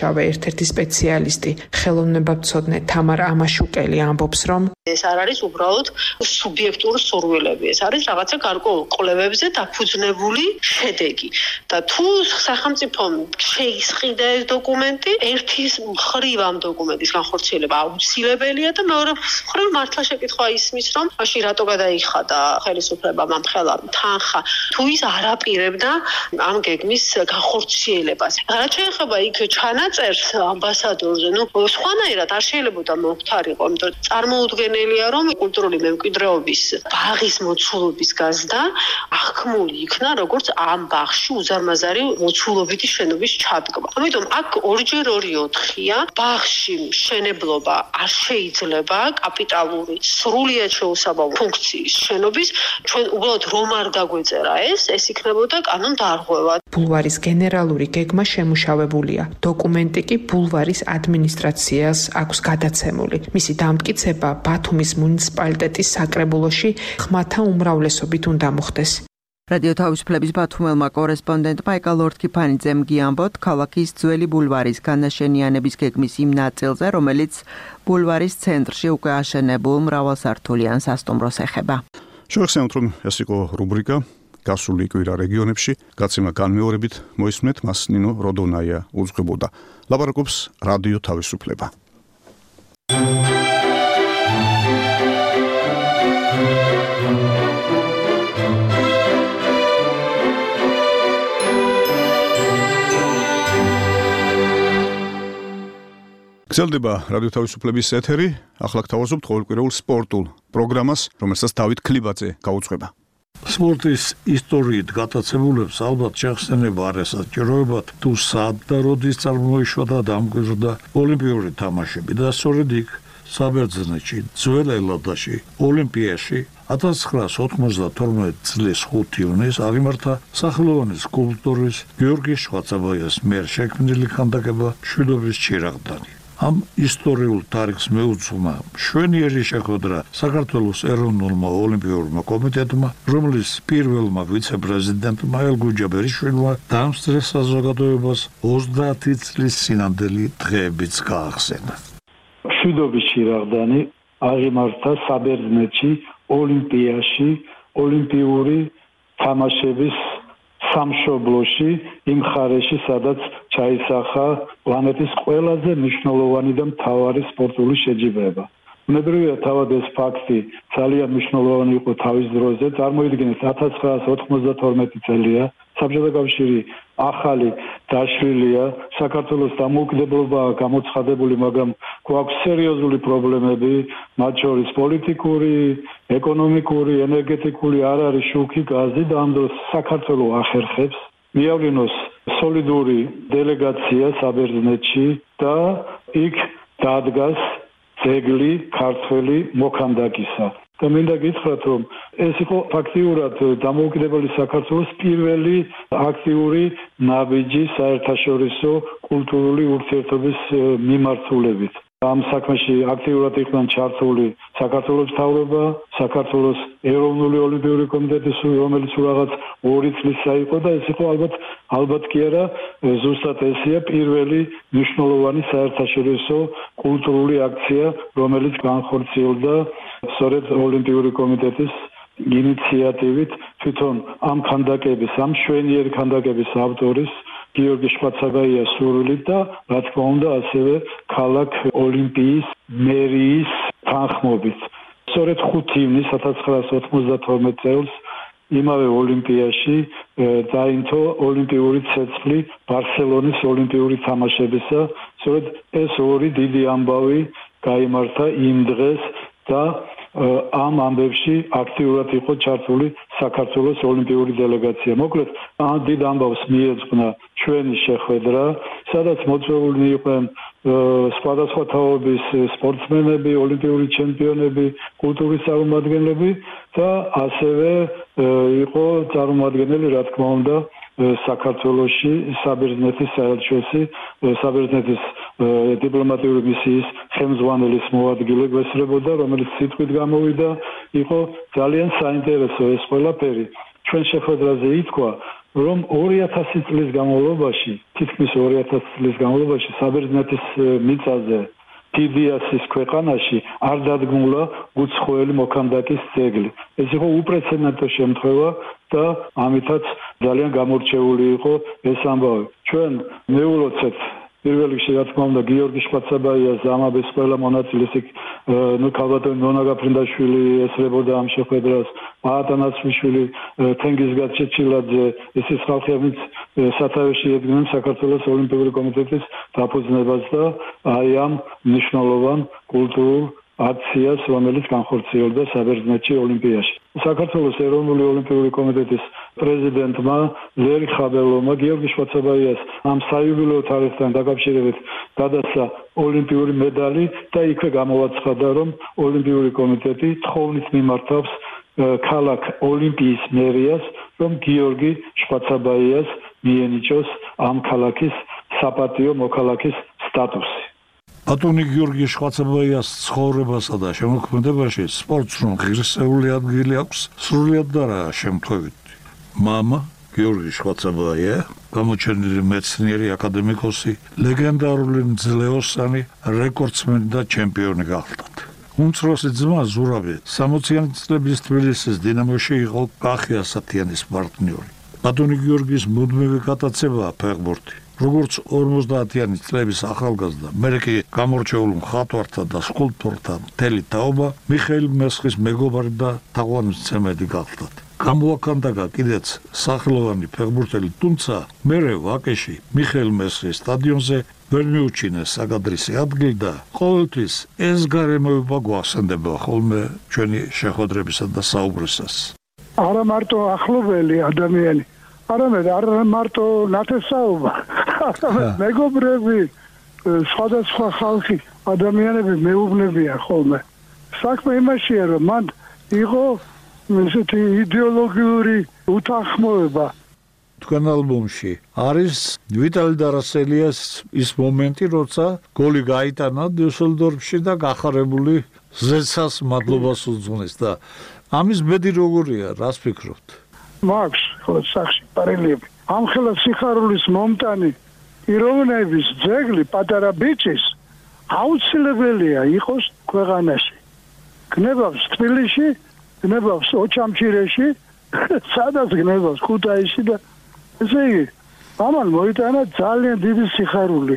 ერთ-ერთი სპეციალისტი, ხელოვნებამცოდნე თამარ ამაშუკელი ამბობს, რომ ეს არ არის უბრალოდ სუბიექტური სურვილები, ეს არის რაღაცა გარკვეულ კვლევებზე დაფუძნებული შედეგი. და თუ სახელმწიფომ შეისყიდა ეს დოკუმენტი, ერთის მხრივ ამ დოკუმენტის განხორციელება აუცილებელია და მეორე მხრივ მართლა შეკითხვა ისმის, რომ მაშინ რატო გადაიხადა ხელისუფლებამ ამ ხელამ თანხა, თუ ის არ აპირებდა ამ გეგმის განხორციელებას. რაც შეეხება იქ ჩანაწერს ამბასადორზე, ნუ სხვანაირად არ შეიძლება მოხდარიყო, იმიტომ რომ წარმოუდგენელია, რომ კულტურული მემკვიდრეობის ბაღის მოცულობის გაზრდა აღქმული იქნა, როგორც ამ ბაღში უზარმაზარი მოცულობითი შენობის ჩადგმა. ამიტომ აქ ორჯერ ორი ოთხია, ბაღში მშენებლობა არ შეიძლება კაპიტალური სრულიად შეუსაბამო ფუნქციის შენობის, ჩვენ უბრალოდ რომ არ დაგვეწერა ეს, ეს იქნებოდა კანონდარღვევა. ბულვარის გენერალური გეგმა შემუშავებულია. დოკუმენტი კი ბულვარის ადმინისტრაციას აქვს გადაცემული. მისი დამტკიცება ბათუმის მუნიციპალიტეტის საკრებულოში ხმათა უმრავლესობით უნდა მოხდეს. რადიო თავისუფლების ბათუმელმა კორესპონდენტმა ეკა ლორდ-ქიფანიძემ გიამბოთ ქალაქის ძველი ბულვარის განაშენიანების გეგმის იმ ნაწილზე, რომელიც ბულვარის ცენტრში უკვე აშენებულ მრავალსართულიან სასტუმროს ეხება. შევახსენოთ, რომ ეს იყო რუბრიკა გასული კვირა რეგიონებში, გაცემა განმეორებით მოისმენთ, მას ნინო როდონაია უძღვებოდა. ლაპარაკობს რადიო თავისუფლება. გრძელდება რადიო თავისუფლების ეთერი, ახლა გთავაზობთ ყოველკვირეულ სპორტულ პროგრამას, რომელსაც დავით ქლიბაძე გაუძღვება. სპორტის ისტორიით გატაცებულებს ალბათ შეხსენება არ ესაჭიროებათ, თუ სად და როდის წარმოიშვა და დამკვიდრდა ოლიმპიური თამაშები და სწორედ იქ საბერძნეთში, ძველ ელადაში, ოლიმპიაში ათას ცხრაას ოთხმოცდათორმეტი წლის ხუთი ივნისს აღიმართა სახელოვანი სკულპტორის გიორგი შვაცაბაიას მიერ შექმნილი ქანდაკება მშვიდობის ჩირაღდანი. ამ ისტორიულ თარიღს მეუძღვნა მშვენიერი შეხვედრა საქართველოს ეროვნულმა ოლიმპიურმა კომიტეტმა, რომლის პირველმა ვიცე-პრეზიდენტმა ელგუ ჯაბერიშვილმა დაამსწრეს საზოგადოებას ოცდაათი წლის წინანდელი დღეებიც გაახსენა. მშვიდობის ჩირაღდანი აღიმართა საბერძნეთში, ოლიმპიაში, ოლიმპიური თამაშების სამშობლოში, იმ მხარეში, სადაც ჩაისახა პლანეტის ყველაზე მნიშვნელოვანი და მთავარი სპორტული შეჯიბრება. უნებრივია თავად ეს ფაქტი ძალიან მნიშვნელოვანი იყო თავის დროზე, წარმოიდგინეთ ათას ცხრაას ოთხმოცდათორმეტი წელია, საბჭოთა კავშირი ახალი დაშლილია, საქართველოს დამოუკიდებლობაა გამოცხადებული, მაგრამ გვაქვს სერიოზული პრობლემები, მათ შორის პოლიტიკური, ეკონომიკური, ენერგეტიკული, არ არის შუქი, გაზი და ამ დროს საქართველო ახერხებს მიავლინოს სოლიდური დელეგაცია საბერძნეთში და იქ დადგას ძეგლი ქართველი მოქანდაკისა. და მინდა გითხრათ, რომ ეს იყო ფაქტიურად დამოუკიდებელი საქართველოს პირველი აქტიური ნაბიჯი საერთაშორისო კულტურული ურთიერთობის მიმართულებით. ამ საქმეში აქტიურად იყვნენ ჩართული საქართველოს მთავრობა, საქართველოს ეროვნული ოლიმპიური კომიტეტი, რომელიც რაღაც ორი წლისა იყო და ეს იყო ალბათ ალბათ კი არა, ზუსტად ესია პირველი მნიშვნელოვანი საერთაშორისო კულტურული აქცია, რომელიც განხორციელდა სწორედ ოლიმპიური კომიტეტის ინიციატივით. თვითონ ამ ქანდაკების, ამ მშვენიერი ქანდაკების ავტორის გიორგი შვაცაბაიას სურვილით და რა თქმა უნდა ასევე ქალაქ ოლიმპიის მერიის თანხმობით. სწორედ ხუთი ივნისს ათას ცხრაას ოთხმოცდათორმეტი წელს იმავე ოლიმპიაში დაინთო ოლიმპიური ცეცხლი ბარსელონის ოლიმპიური თამაშებისა. სწორედ ეს ორი დიდი ამბავი გაიმართა იმ დღეს და ამ ამბებში აქტიურად იყო ჩართული საქართველოს ოლიმპიური დელეგაცია. მოკლედ, ამ დიდ ამბავს მიეძღვნა ჩვენი შეხვედრა, სადაც მოწვეულნი იყვნენ სხვადასხვა თაობის სპორტსმენები, ოლიმპიური ჩემპიონები, კულტურის წარმომადგენლები და ასევე იყო წარმომადგენელი, რა თქმა უნდა, საქართველოში საბერძნეთის საელჩოსი, საბერძნეთის დიპლომატიური მისიის ხელმძღვანელის მოადგილე გვესწრებოდა, რომელიც სიტყვით გამოვიდა, იყო ძალიან საინტერესო ეს ყველაფერი. ჩვენ შეხვედრაზე ითქვა, რომ ორი ათასი წლის განმავლობაში, თითქმის ორი ათასი წლის განმავლობაში საბერძნეთის მიწაზე ტიბიასის ქვეყანაში არ დადგმულა გუცხოელი მოქანდაკის ძეგლი. ეს იყო უპრეცედენტო შემთხვევა და ამითაც ძალიან გამორჩეული იყო ეს ამბავი. ჩვენ მეულოცეთ პირველ რიგში რა თქმა უნდა გიორგი შვაცაბაიას ამაბეს ყველა მონაწილეს იქ ნუ ქალბატონი ნონა გაფრინდაშვილი ესრებოდა ამ შეხვედრას, ატანასვიშვილი, თენგიზგად ჩეჩილაძე, ესის ხალხი ამით სათავეში ედგნენ საქართველოს ოლიმპიური კომიტეტის დაფუძნებას და აი ამ მნიშვნელოვან კულტურულ აქციას, რომელიც განხორციელდა საბერძნეთში ოლიმპიაში. საქართველოს ეროვნული ოლიმპიური კომიტეტის პრეზიდენტმა ლერი ხაბელოვმა გიორგი შვაცაბაიას ამ საიუბილეო თარიღთან დაკავშირებით გადასცა ოლიმპიური მედალი და იქვე გამოაცხადა, რომ ოლიმპიური კომიტეტი თხოვნით მიმართავს ქალაქ ოლიმპიის მერიას, რომ გიორგი შვაცაბაიას მიენიჭოს ამ ქალაქის საპატიო მოქალაქის სტატუსი. ბატონი გიორგი შვაცაბაიას ცხოვრებასა და შემოქმედებაში სპორტს რომ ღირსეული ადგილი აქვს, სრულიად და რა შემთხვევით. მამა გიორგი შვაცაბაია, გამოჩენილი მეცნიერი, აკადემიკოსი, ლეგენდარული მძლეოსანი, რეკორდსმენი და ჩემპიონი გახლდათ. უმცროსი ძმა ზურაბი სამოციანი წლების თბილისის დინამოში იყო კახი ასათიანის პარტნიორი. ბატონი გიორგის მუდმივი გატაცებაა ფეხბურთი. როგორც ორმოცდაათიანი წლების ახალგაზრდა, მერე კი გამორჩეულ მხატვართა და სკულპტორთა მთელი თაობა მიხეილ მესხის მეგობარი და თაყვანისმცემელი გახლდათ. გამოაქვეყნა კიდეც სახელოვანი ფეხბურთელი, თუმცა მერე ვაკეში მიხეილ მესხის სტადიონზე ვერ მიუჩინეს საკადრისი ადგილი და ყოველთვის ეს გარემოება გვახსენდება ხოლმე ჩვენი შეხვედრებისა და საუბრისას. არა მარტო ახლობელი ადამიანი, არამედ არ მარტო ნათესაობა, არამედ მეგობრები, სხვადასხვა ხალხი, ადამიანები მეუბნებიან ხოლმე. საქმე იმაშია, რომ მან იყო ესეთი იდეოლოგიური უთანხმოება. თქვენ ალბომში არის ვიტალი დარასელიას ის მომენტი, როცა გოლი გაიტანა დიუსელდორფში და გახარებული ზეცას მადლობას უძღვნის და ამის ბედი როგორია, რას ფიქრობთ? მაქვს ხო სახში პარელები. ამ ხელა სიხარულის მომტანი პიროვნების ძეგლი პატარა ბიჭის აუცილებელია იყოს ქვეყანაში. გნებავს თბილისში, გნებავს ოჩამჩირეში, სადაც გნებავს ქუთაისში და ესე იგი, ამან მოიტანა ძალიან დიდი სიხარული.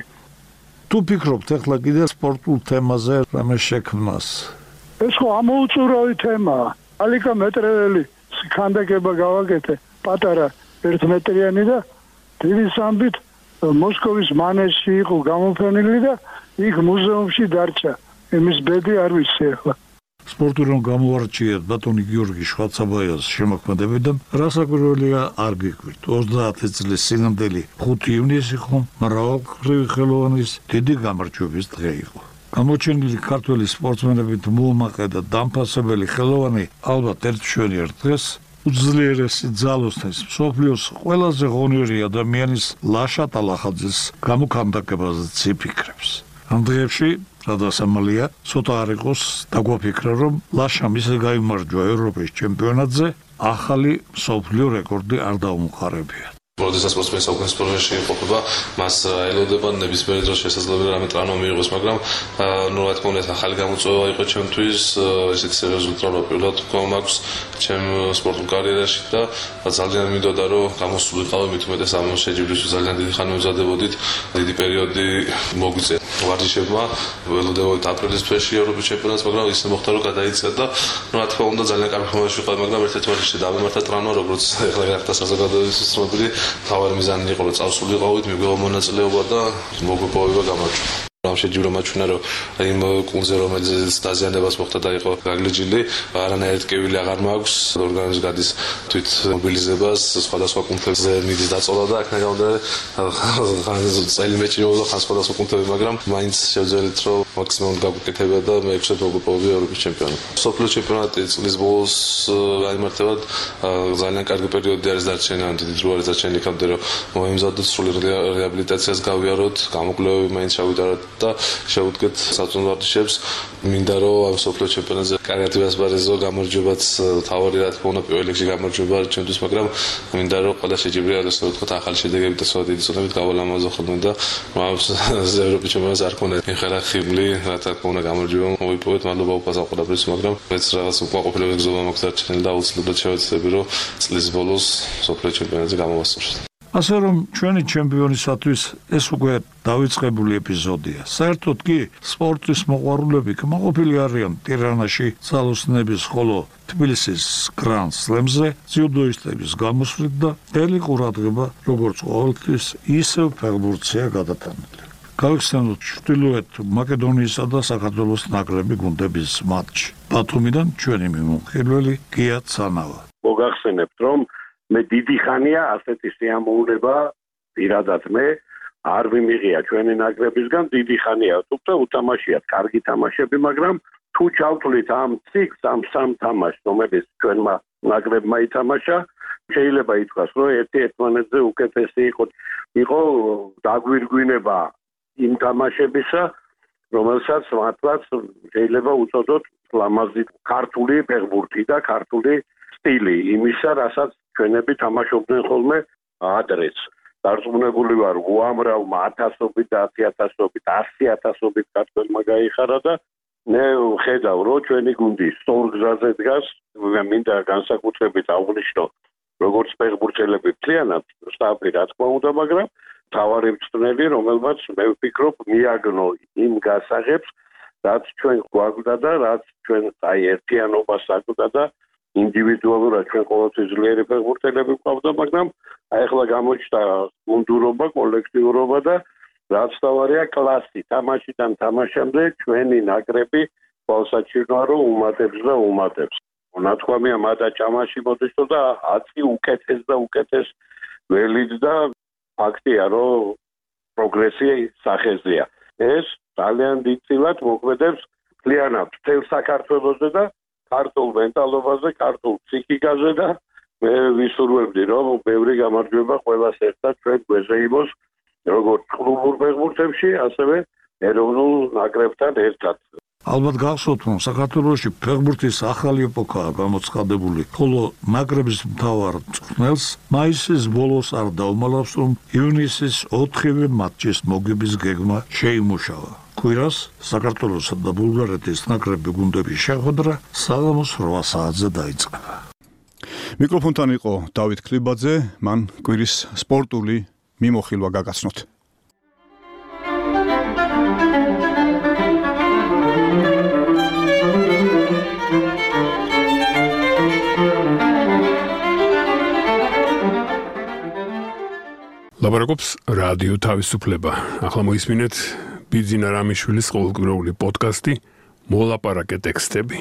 თუ ფიქრობთ ახლა კიდე სპორტულ თემაზე რამე შექმნას? ეს ხო ამოუწურავი თემაა. ალიკა მეტრეველი ქანდაკება გავაკეთე, პატარა ერთმეტრიანი და თვის ამბით მოსკოვის მანეჟში იყო გამოფენილი და იქ მუზეუმში დარჩა. იმის ბედი არ ვიცი ახლა. სპორტი რომ გამოარჩიეთ ბატონი გიორგი შვაცაბაიას შემოქმედებიდან, რასაკვირველია არ გიქვირთ. ოცდაათი წლის სინამდვილე ხუთი ივნისი ხომ მრავალმხრივი ხელოვანის დიდი გამარჯვების დღე იყო. გამოჩენილი ქართველი სპორტსმენებით მოუმაყე და დამფასებელი ხელოვანი ალბათ ერთშვენიერ დღეს უძლიერესი ძალოსნის მსოფლიოს ყველაზე ღონიერი ადამიანის ლაშა ტალახაძის გამოქანდაკებაზე ციფიქრებს. ამ დღეებში რადასამალია ცოტა არ იყოს დაგვაფიქრა, რომ ლაშამ ისე გაიმარჯვა ევროპის ჩემპიონატზე, ახალი მსოფლიო რეკორდი არ დაუმხარებია. როდესაც სპორტსმენი საუკუნის სპორტში იმყოფება, მას ელოდება ნებისმიერი დროს შესაძლებელი რამე ტრანო მიიღოს, მაგრამ ნუ რა თქმა უნდა ახალი გამოწვევა იყო ჩემთვის, ესეთი სერიოზული ტრანო პირველად თქო მაქვს ჩემ სპორტულ კარიერაში და ძალიან მინდოდა რომ გამოსულიყავი მით უმეტეს ამ შეჯიბრისთვის ძალიან დიდი ხანი მზადებოდით, დიდი პერიოდი მოგვიწია ვარჯიშებმა, ველოდებოდით აპრილის თვეში ევროპის ჩემპიონატს, მაგრამ ისე მოხდა რომ გადაიცა და ნუ რა თქმა უნდა ძალიან კარგი ხომაში ვიყავი, მაგრამ ერთ-ერთ ვარჯიშში დავიმართა ტრანო, როგორც ახლა გახდა საზოგადოების ცნობილი თავარი მიზანი იყო რომ წავსულიყავით, მიგვეღო მონაწილეობა და მოგვეპოვება გამარჯვა. ამ შეჯიბრო მაჩვენა რომ იმ კუნძზე რომელიც დაზიანებას მოხდა და იყო გაგლიჯილი, არანაირ ტკივილი აღარ მაქვს, ორგანიზმს გადის თვით მობილიზებას, სხვადასხვა კუნძებზე მიდის დაწოლა და აქედან გამომდინარე წელი მეჭირებოდა ხან სხვადასხვა კუნძები, მაგრამ მაინც შევძელით რომ მაქსიმალურად გაგუკეთებია და მეექვსე მოგუპოვებია ევროპის ჩემპიონი. სოფლიო ჩემპიონატი წლის ბოლოს გაიმართება ძალიან კარგი პერიოდი არის დარჩენილი, ან დიდი დრო არის დარჩენილი იქამდე რომ მოემზადოთ სრული რეაბილიტაციას გავიაროთ, გამოკვლევები მაინც შევიტაროთ და შევუდგეთ საწუნო ვარჯიშებს. მინდა რომ ამ სოფლიო ჩემპიონატზე კარგად ვიასპარეზო, გამარჯვებაც თავარი რა თქმა უნდა პირველ რიგში გამარჯვება ჩემთვის, მაგრამ მინდა რომ ყველა შეჯიბრია ასე ვთქვათ ახალი შედეგებით და სხვა დიდი წონებით გავალამაზო ხოლმე და ამ ევროპის ჩემპიონატს არ ქონდა ეხლა ხიბლი, რა თქმა უნდა გამარჯვება მოვიპოვეთ, მადლობა უპასაყურებლებს, მაგრამ მეც რაღაც უკმაყოფილების გზობა მაქვს დარჩენილი და აუცილებლად შევეცდები რომ წლის ბოლოს სოფლიო ჩემპიონატზე გამოვასწოროთ. ასე რომ ჩვენი ჩემპიონისათვის ეს უკვე დავიწყებული ეპიზოდია. საერთოდ კი სპორტის მოყვარულები კმაყოფილი არიან ტირანაში ძალოსნების, ხოლო თბილისის გრან სლემზე ძიუდოისტების გამოსვლით და მთელი ყურადღება როგორც ყოველთვის ისევ ფეხბურთია გადატანილი. გავიხსენოთ ჩრდილოეთ მაკედონიისა და საქართველოს ნაკრები გუნდების მატჩი. ბათუმიდან ჩვენი მიმოხილველი გია ცანავა. მოგახსენებთ რომ მე დიდი ხანია ასეთი სიამოვნება პირადად მე არ ვიმიღია ჩვენი ნაკრებისგან დიდი ხანია თუმცა უთამაშიათ კარგი თამაშები მაგრამ თუ ჩავთვლით ამ ციკლს ამ სამ თამაშს რომელიც ჩვენმა ნაკრებმა ითამაშა შეიძლება ითქვას რომ ერთი ერთმანეთზე უკეთესი იყო იყო დაგვირგვინება იმ თამაშებისა რომელსაც მართლაც შეიძლება უწოდოთ ლამაზი ქართული ფეხბურთი და ქართული სტილი იმისა რასაც ჩვენები თამაშობდნენ ხოლმე ადრეც. დარწმუნებული ვარ, უამრავმა ათასობით და ათიათასობით, ასი ათასობით ქართველმა გაიხარა და მე ვხედავ, რომ ჩვენი გუნდი სწორ გზაზე დგას. მინდა განსაკუთრებით აღვნიშნო, როგორც ფეხბურთელები მთლიანად სტაფი რა თქმა უნდა, მაგრამ თავარი მწვრთნელი, რომელმაც მე ვფიქრობ, მიაგნო იმ გასაღებს, რაც ჩვენ გვაგვდა და რაც ჩვენ აი ერთიანობას აგვდა და ინდივიდუალურად ჩვენ ყოველთვის ძლიერი ფეხბურთელები გვყავდა, მაგრამ აი ახლა გამოჩნდა გუნდურობა, კოლექტიურობა და რაც თავარია კლასი. თამაშიდან თამაშამდე ჩვენი ნაკრები თვალსაჩინოა რომ უმატებს და უმატებს. ნათქვამია მადა ჭამაში მოდიშო და ათი უკეთეს და უკეთეს ველით და ფაქტია რომ პროგრესი სახეზეა. ეს ძალიან დიდწილად მოქმედებს მთლიანად მთელ საქართველოზე და ქართულ მენტალობაზე, ქართულ ფსიქიკაზე და მე ვისურვებდი რომ ბევრი გამარჯვება ყველას ერთად ჩვენ გვეზე იმოს როგორც კლუბურ ფეხბურთებში, ასევე ეროვნულ ნაკრებთან ერთად. ალბათ გახსოვთ, რომ საქართველოში ფეხბურთის ახალი ეპოქაა გამოცხადებული, ხოლო ნაკრების მთავარ მწვრთნელს მაისის ბოლოს არ დაუმალავს, რომ ივნისის ოთხივე მატჩის მოგების გეგმა შეიმუშავა. კვირას საქართველოსა და ბულგარეთის ნაკრები გუნდების შეხვედრა საღამოს რვა საათზე დაიწყება. მიკროფონთან იყო დავით ქლიბაძე, მან კვირის სპორტული მიმოხილვა გაგაცნოთ. ლაპარაკობს რადიო თავისუფლება. ახლა მოისმინეთ ბიძინა რამიშვილის ყოველკვირეული პოდკასტი მოლაპარაკე ტექსტები.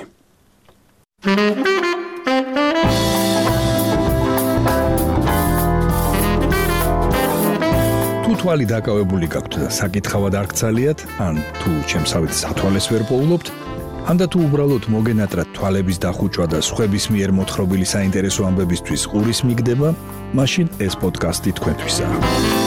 თუ თვალი დაკავებული გაქვთ და საკითხავად არ გცალიათ, ან თუ ჩემსავით სათვალეს ვერ პოულობთ, ან და თუ უბრალოდ მოგენატრათ თვალების დახუჭვა და სხვების მიერ მოთხრობილი საინტერესო ამბებისთვის ყურის მიგდება, მაშინ ეს პოდკასტი თქვენთვისაა.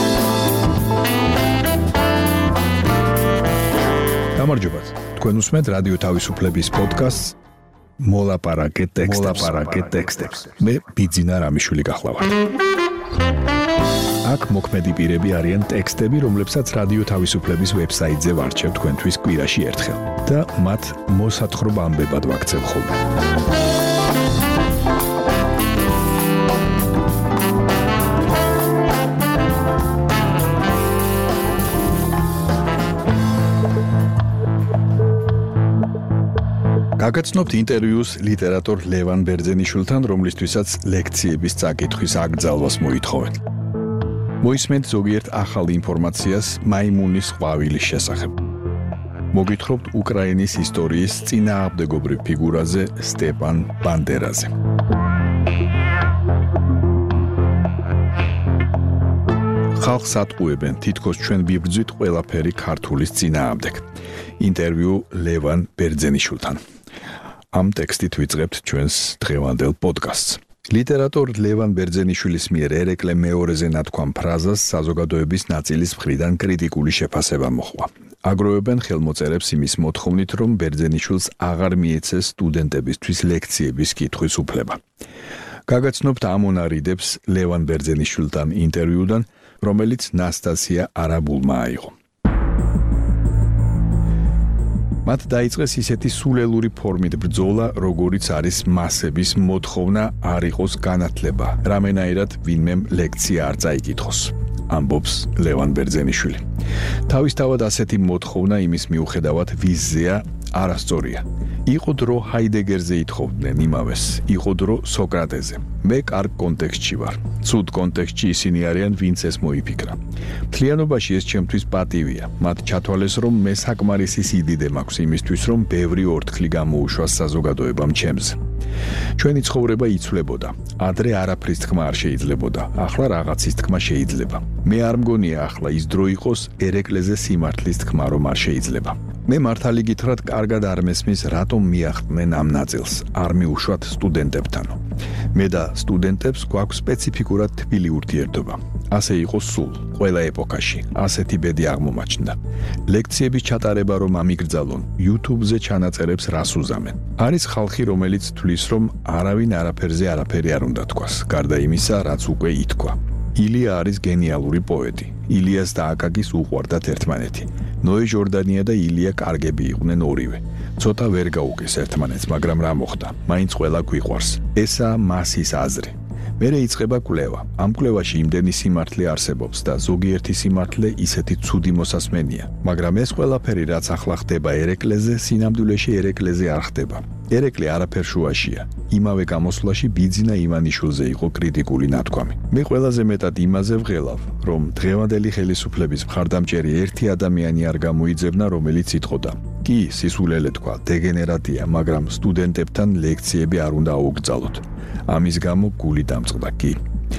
გამარჯობათ. თქვენ უსმენთ რადიო თავისუფლების პოდკასტს მოლაპარაკე ტექსტებს. მოლაპარაკე ტექსტებს. მე ბიძინა რამიშვილი გახლავართ. აქ მოქმედი პირები არიან ტექსტები, რომლებსაც რადიო თავისუფლების ვებსაიტზე ვარჩევ თქვენთვის კვირაში ერთხელ და მათ მოსათხრობ ამბებად ვაქცევ ხოლმე. გაგაცნობთ ინტერვიუს ლიტერატორ ლევან ბერძენიშვილთან, რომლისთვისაც ლექციების წაკითხვის აკრძალვას მოითხოვეთ. მოისმენთ ზოგიერთ ახალ ინფორმაციას მაიმუნის ყვავილის შესახებ. მოგითხრობთ უკრაინის ისტორიის წინააღმდეგობრივ ფიგურაზე სტეპან ბანდერაზე. ხალხს ატყუებენ თითქოს ჩვენ ვიბრძვით ყველაფერი ქართულის წინააღმდეგ. ინტერვიუ ლევან ბერძენიშვილთან. ამ ტექსტით ვიწყებთ ჩვენს დღევანდელ პოდკასტს. ლიტერატორ ლევან ბერძენიშვილის მიერ ერეკლე მეორეზე ნათქვამ ფრაზას საზოგადოების ნაწილის მხრიდან კრიტიკული შეფასება მოჰყვა. აგროვებენ ხელმოწერებს იმის მოთხოვნით, რომ ბერძენიშვილს აღარ მიეცეს სტუდენტებისთვის ლექციების კითხვის უფლება. გაგაცნობთ ამონარიდებს ლევან ბერძენიშვილთან ინტერვიუდან, რომელიც ნასტასია არაბულმა აიღო. მათ დაიწყეს ისეთი სულელური ფორმით ბრძოლა, როგორიც არის მასების მოთხოვნა არ იყოს განათლება, რამენაირად ვინმემ ლექცია არ წაიკითხოს. ამბობს ლევან ბერძენიშვილი. თავისთავად ასეთი მოთხოვნა იმის მიუხედავად ვიზზეა არასწორია. იყო დრო ჰაიდეგერზე ითხოვდნენ იმავეს, იყო დრო სოკრატეზე. მე კარგ კონტექსტში ვარ. ცუდ კონტექსტში ისინი არიან, ვინც ეს მოიფიქრა. მთლიანობაში ეს ჩემთვის პატივია. მათ ჩათვალეს, რომ მე საკმარისი სიდიდე მაქვს იმისთვის, რომ ბევრი ორთქლი გამოუშვას საზოგადოებამ ჩემზე. ჩვენი ცხოვრება იცვლებოდა. ადრე არაფრის თქმა არ შეიძლებოდა. ახლა რაღაცის თქმა შეიძლება. მე არ მგონია ახლა ის დრო იყოს ერეკლეზე სიმართლის თქმა რომ არ შეიძლება. მე მართალი გითხრათ, კარგად არ მესმის, რატომ მიახტნენ ამ ნაწილს, არ მიუშვათ სტუდენტებთანო. მე და სტუდენტებს გვაქვს სპეციფიკურად თბილი ურთიერთობა. ასე იყო სულ, ყველა ეპოქაში, ასეთი ბედი აღმომაჩნდა. ლექციების ჩატარება რომ ამიგრძალონ, YouTube-ზე ჩანაწერებს რას უზამენ. არის ხალხი, რომელიც თვლის, რომ არავინ არაფერზე არაფერი არ უნდა თქვას, გარდა იმისა, რაც უკვე ითქვა. ილია არის გენიალური პოეტი. ილიას და აკაკის უყვარდათ ერთმანეთი. ნოე ჟორდანია და ილია კარგები იყვნენ ორივე. ცოტა ვერ გაუგეს ერთმანეთს, მაგრამ რა მოხდა? მაინც ყველა გვიყვარს. ესაა მასის აზრი. მერე იწყება კვლევა. ამ კვლევაში იმდენი სიმართლე არსებობს და ზოგიერთი სიმართლე ისეთი ცუდი მოსასმენია. მაგრამ ეს ყველაფერი, რაც ახლა ხდება ერეკლეზე, სინამდვილეში ერეკლეზე არ ხდება. ერეკლე არაფერ შუაშია. იმავე გამოსვლაში ბიძინა ივანიშვილზე იყო კრიტიკული ნათქვამი. მე ყველაზე მეტად იმაზე ვღელავ, რომ დღევანდელი ხელისუფლების მხარდამჭერი ერთი ადამიანი არ გამოიძებნა, რომელიც იტყოდა: კი, სისულელე თქვა, დეგენერატია, მაგრამ სტუდენტებთან ლექციები არ უნდა აუგრძალოთ. ამის გამო გული დამწყდა კი.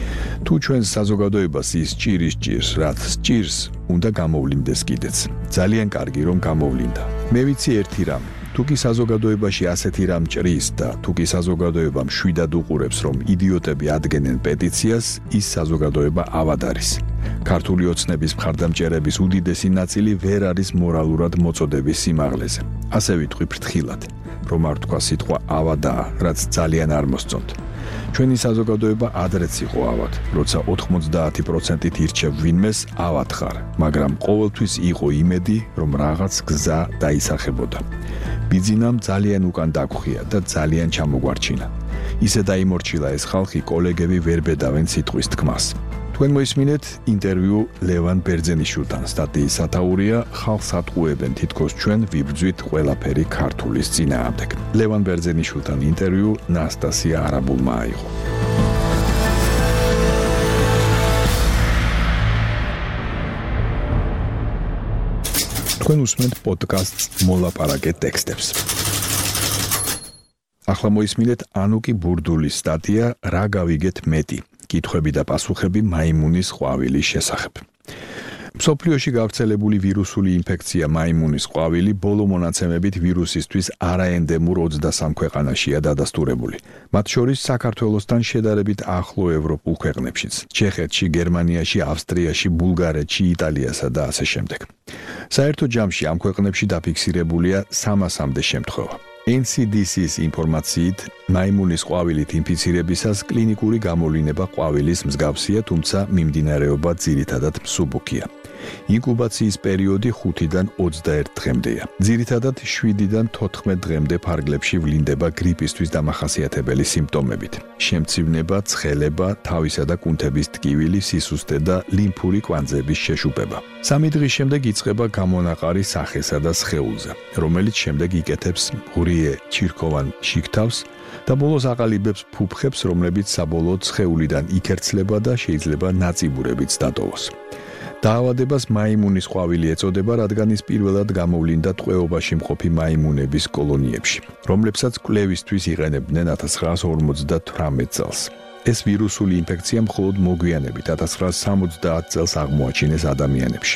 თუ ჩვენ საზოგადოებას ის ჭირის ჭირს, რაც ჭირს, უნდა გამოვლინდეს კიდეც. ძალიან კარგი რომ გამოვლინდა. მე ვიცი ერთი რამ. თუ კი საზოგადოებაში ასეთი რამ ჭრის და თუ კი საზოგადოება მშვიდად უყურებს, რომ იდიოტები ადგენენ პეტიციას, ის საზოგადოება ავად არის. ქართული ოცნების მხარდამჭერების უდიდესი ნაწილი ვერ არის მორალურად მოწოდების სიმაღლეზე. ასე ვიტყვი ფრთხილად, რომ არ თქვა სიტყვა ავადაა, რაც ძალიან არ მოსწონთ. ჩვენი საზოგადოება ადრეც იყო ავად, როცა ოთხმოცდაათი პროცენტით ირჩევ ვინმეს ავად ხარ, მაგრამ ყოველთვის იყო იმედი, რომ რაღაც გზა დაისახებოდა. ბიძინამ ძალიან უკან დაგხვია და ძალიან ჩამოგვარჩინა. ისე დაიმორჩილა ეს ხალხი, კოლეგები ვერ ბედავენ სიტყვის თქმას. თქვენ მოისმინეთ ინტერვიუ ლევან ბერძენიშვილთან. სტატიის სათაურია ხალხს ატყუებენ თითქოს ჩვენ ვიბრძვით ყველაფერი ქართულის წინააღმდეგ. ლევან ბერძენიშვილთან ინტერვიუ ნასტასია არაბულმა აიღო. თქვენ უსმენთ პოდკასტს მოლაპარაკე ტექსტებს. ახლა მოისმინეთ ანუკი ბურდულის სტატია რა გავიგეთ მეტი. კითხვები და პასუხები მაიმუნის ყვავილის შესახებ. მსოფლიოში გავრცელებული ვირუსული ინფექცია მაიმუნის ყვავილი ბოლო მონაცემებით ვირუსისთვის არაენდემურ ოცდასამ ქვეყანაშია დადასტურებული. მათ შორის საქართველოსთან შედარებით ახლო ევროპულ ქვეყნებშიც: ჩეხეთში, გერმანიაში, ავსტრიაში, ბულგარეთში, იტალიასა და ასე შემდეგ. საერთო ჯამში ამ ქვეყნებში დაფიქსირებულია სამასამდე შემთხვევა. N C D C-ის ინფორმაციით, მაიმუნის ყვავილით ინფიცირებისას კლინიკური გამოვლინება ყვავილის მსგავსია, თუმცა მიმდინარეობა ძირითადად მსუბუქია. ინკუბაციის პერიოდი ხუთიდან ოცდაერთ დღემდეა. ძირითადად შვიდიდან თოთხმეტ დღემდე ფარგლებში ვლინდება გრიპისთვის დამახასიათებელი სიმპტომებით: შემცივნება, ცხელება, თავისა და კუნთების ტკივილი, სისუსტე და ლიმფური კვანძების შეშუპება. სამი დღის შემდეგ იწყება გამონაყარი სახესა და სხეულზე, რომელიც შემდეგ იკეთებს მღვრიე ჩირქოვან შიგთავს და ბოლოს აყალიბებს ფუფხებს, რომლებიც საბოლოოდ სხეულიდან იქერცლება და შეიძლება ნაწიბურებიც დატოვოს. დაავადებას მაიმუნის ყვავილი ეწოდება, რადგან ის პირველად გამოვლინდა ტყვეობაში მყოფი მაიმუნების კოლონიებში, რომლებსაც კვლევისთვის იყენებდნენ ათას ცხრაასი ორმოცდათვრამეტ წელს. ეს ვირუსული ინფექცია მხოლოდ მოგვიანებით ათას ცხრაასი სამოცდაათ წელს აღმოაჩინეს ადამიანებში.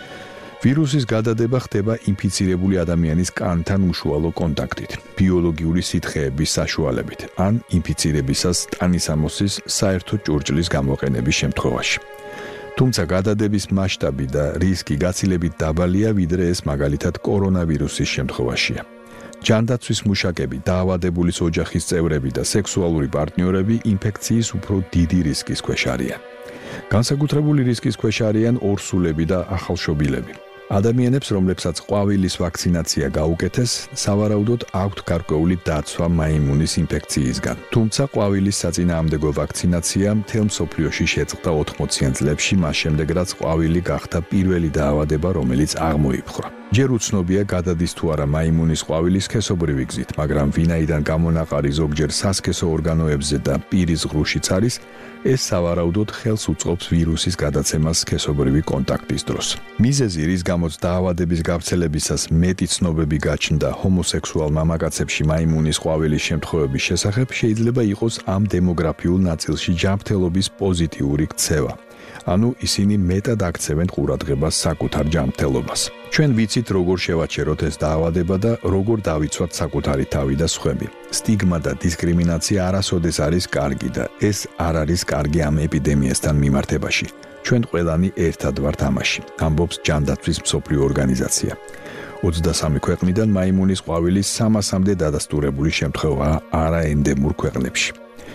ვირუსის გადადება ხდება ინფიცირებული ადამიანის კანთან უშუალო კონტაქტით, ბიოლოგიური სითხეების საშუალებით, ან ინფიცირებისას ტანისამოსის საერთო ჭურჭლის გამოყენების შემთხვევაში. თუმცა გადადების მასშტაბი და რისკი გაცილებით დაბალია, ვიდრე ეს მაგალითად კორონავირუსის შემთხვევაშია. ჯანდაცვის მუშაკები, დაავადებულის ოჯახის წევრები და სექსუალური პარტნიორები ინფექციის უფრო დიდი რისკის ქვეშ არიან. განსაკუთრებული რისკის ქვეშ არიან ორსულები და ახალშობილები. ადამიანებს, რომლებსაც ყვავილის ვაქცინაცია გაუკეთეს, სავარაუდოდ აქვთ გარკვეული დაცვა მაიმუნის ინფექციისგან. თუმცა ყვავილის საწინააღმდეგო ვაქცინაცია მთელ მსოფლიოში შეწყდა ოთხმოციან წლებში, მას შემდეგ რაც ყვავილი გახდა პირველი დაავადება, რომელიც აღმოიფხვრა. ჯერ უცნობია გადადის თუ არა მაიმუნის ყვავილის სქესობრივი გზით, მაგრამ ვინაიდან გამონაყარი ზოგჯერ სასქესო ორგანოებზე და პირის ღრუშიც არის, ეს სავარაუდოდ ხელს უწყობს ვირუსის გადაცემას სქესობრივი კონტაქტის დროს. მიზეზი, რის გამოც დაავადების გავრცელებისას მეტი ცნობები გაჩნდა ჰომოსექსუალ მამაკაცებში მაიმუნის ყვავილის შემთხვევების შესახებ, შეიძლება იყოს ამ დემოგრაფიულ ნაწილში ჯანმრთელობის პოზიტიური ქცევა. ანუ ისინი მეტად აქცევენ ყურადღებას საკუთარ ჯანმრთელობას. ჩვენ ვიცით, როგორ შევაჩეროთ ეს დაავადება და როგორ დავიცვათ საკუთარი თავი და სხვები. სტიგმა და დისკრიმინაცია არასოდეს არის კარგი და ეს არ არის კარგი ამ ეპიდემიასთან მიმართებაში. ჩვენ ყველანი ერთად ვართ ამაში, ამბობს ჯანდაცვის მსოფლიო ორგანიზაცია. ოცდასამი ქვეყნიდან მაიმუნის ყვავილის სამასამდე დადასტურებული შემთხვევაა არაენდემურ ქვეყნებში.